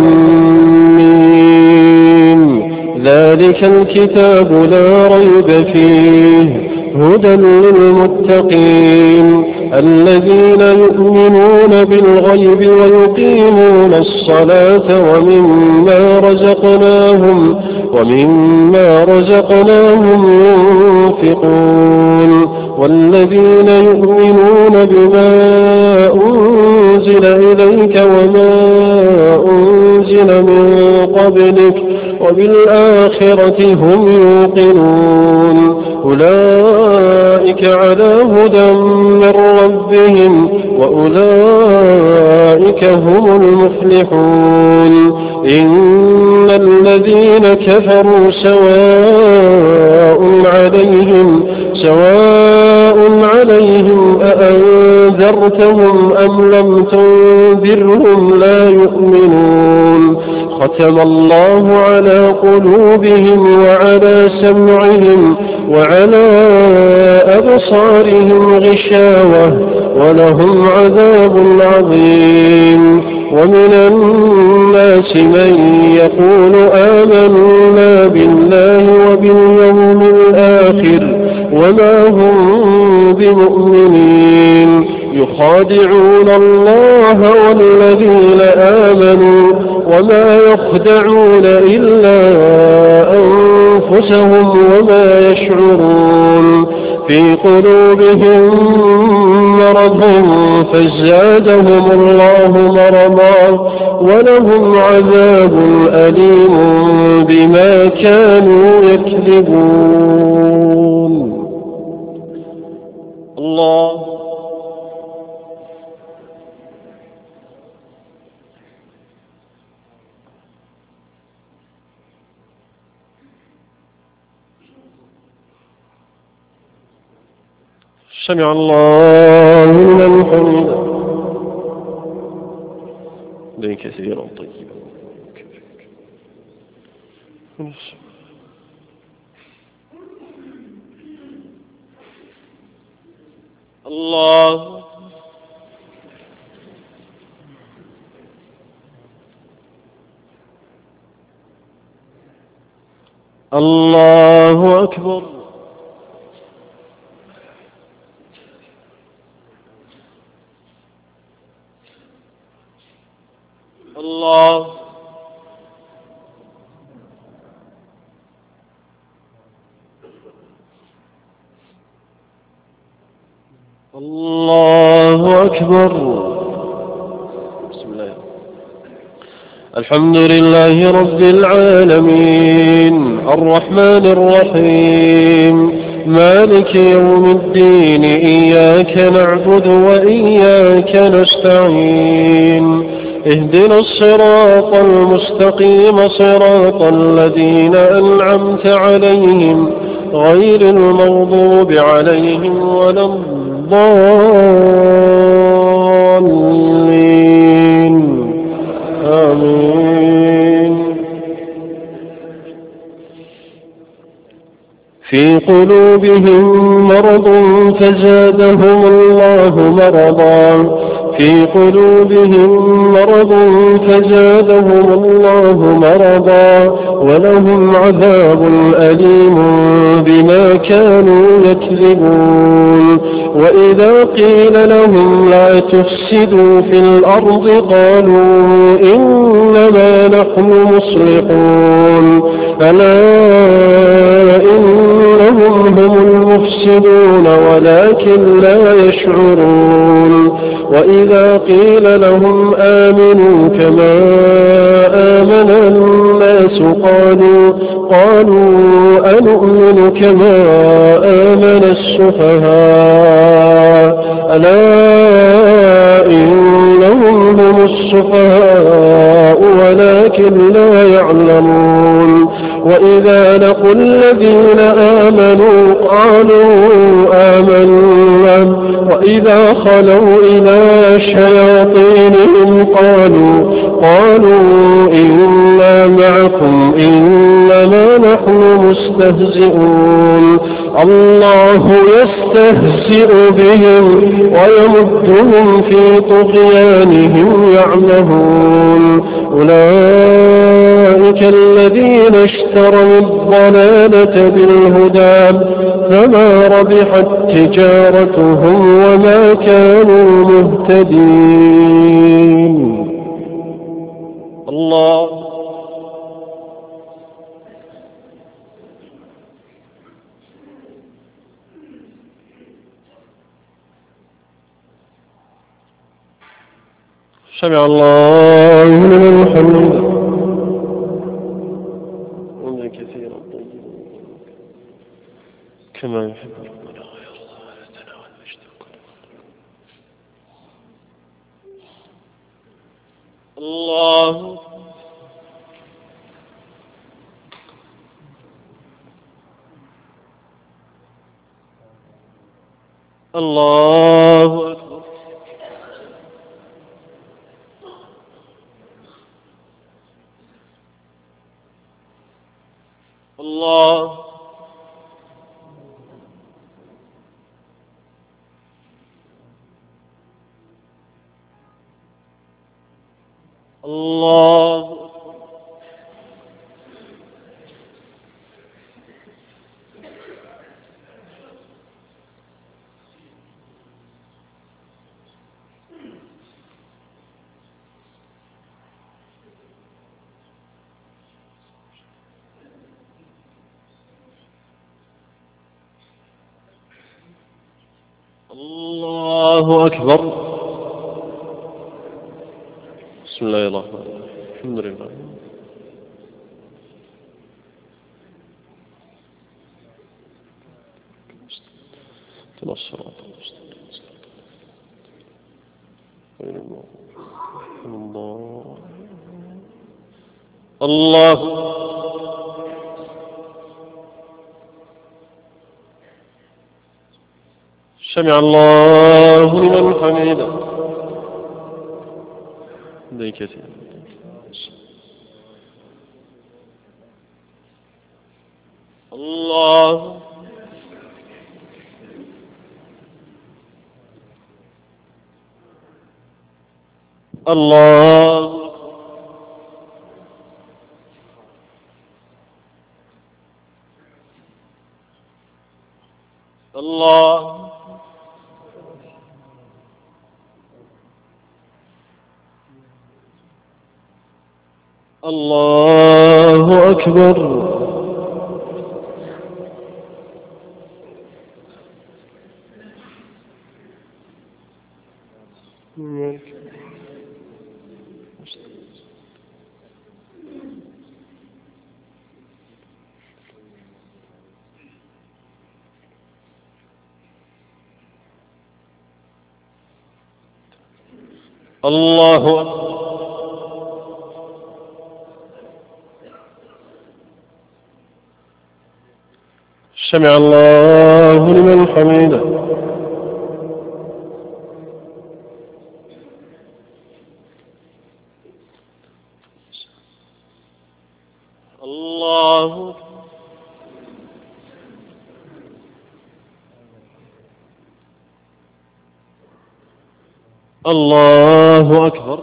ميم، ذلك الكتاب لا ريب فيه هدى للمتقين الذين يؤمنون بالغيب ويقيمون الصلاة ومما رزقناهم ومما رزقناهم ينفقون والذين يؤمنون بما أنزل إليك وما أنزل من قبلك وبالآخرة هم يوقنون أولئك على هدى من ربهم وأولئك هم المفلحون. إن الذين كفروا سواء عليهم سواء عليهم أأنذرتهم أم لم تنذرهم لا يؤمنون ختم الله على قلوبهم وعلى سمعهم وعلى أبصارهم غشاوة ولهم عذاب عظيم ومن الناس من يقول آمنا بالله وباليوم الآخر وما هم بمؤمنين يخادعون الله والذين آمنوا وما يخدعون إلا أنفسهم وما يشعرون في قلوبهم مرض فزادهم الله مرضا ولهم عذاب أليم بما كانوا يكذبون. الله سمع الله لمن حمده لي كثيرا طيبا. الله الله أكبر. الله الله أكبر. بسم الله. الحمد لله رب العالمين الرحمن الرحيم مالك يوم الدين إياك نعبد وإياك نستعين اهدنا الصراط المستقيم صراط الذين أنعمت عليهم غير المغضوب عليهم ولا الضالين آمين. في قلوبهم مرض فزادهم الله مرضا في قلوبهم مرض فزادهم الله مرضا ولهم عذاب أليم بما كانوا يكذبون. وإذا قيل لهم لا تفسدوا في الأرض قالوا إنما نحن مصلحون ألا إنهم هم المفسدون ولكن لا يشعرون. وإذا قيل لهم آمنوا كما آمن الناس قالوا قالوا أنؤمن كما آمن السفهاء ألا إنهم هم السفهاء ولكن لا يعلمون. وإذا لقوا الذين آمنوا قالوا آمنا وإذا خلوا إلى شياطينهم قالوا قالوا إنا معكم إنما نحن مستهزئون. الله يستهزئ بهم ويمدهم في طغيانهم يعمهون. أولئك الذين اشتروا الضلالة بالهدى فما ربحت تجارتهم وما كانوا مهتدين. الله سمع الله لمن حمده ومن كثيرا طيبا كما يحب ربنا ويرضى ويتناول مجد الله الله أكبر. الله الله الله أكبر. بسم الله الرحمن الرحيم. الحمد لله. الصراط المستقيم. الله الله سمع الله لمن حمده. ده كثير. الله الله الله الله أكبر. الله أكبر. سمع الله لمن حمده. الله الله أكبر.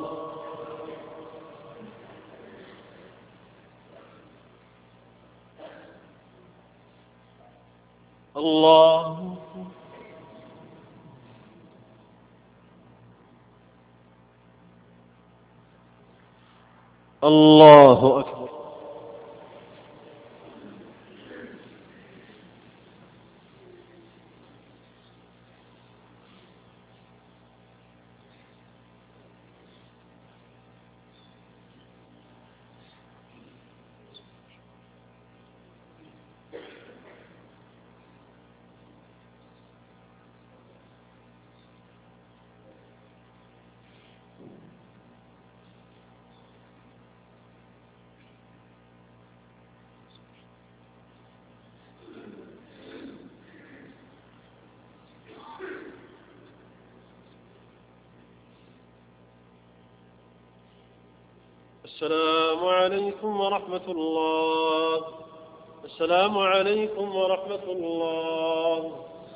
الله الله أكبر. السلام عليكم ورحمة الله. السلام عليكم ورحمة الله.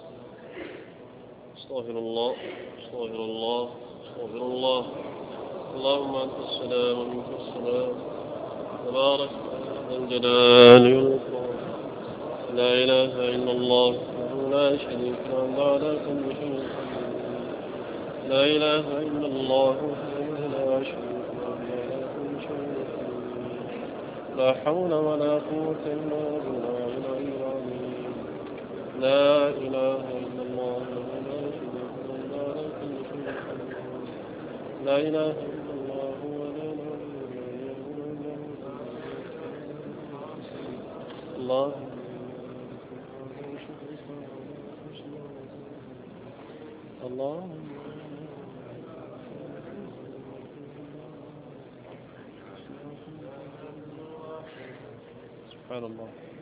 استغفر الله استغفر الله استغفر الله. اللهم أنت السلام ومنك السلام تبارك ذا الجلال والإكرام. لا إله إلا الله لا شريك له على كل شيء قدير. لا إله إلا الله لا شريك له. لا حول ولا قوة إلا بالله العلي العظيم. لا إله إلا الله لا شريك له على كل شيء قدير. لا إله إلا الله ولا الله الله. سبحان الله.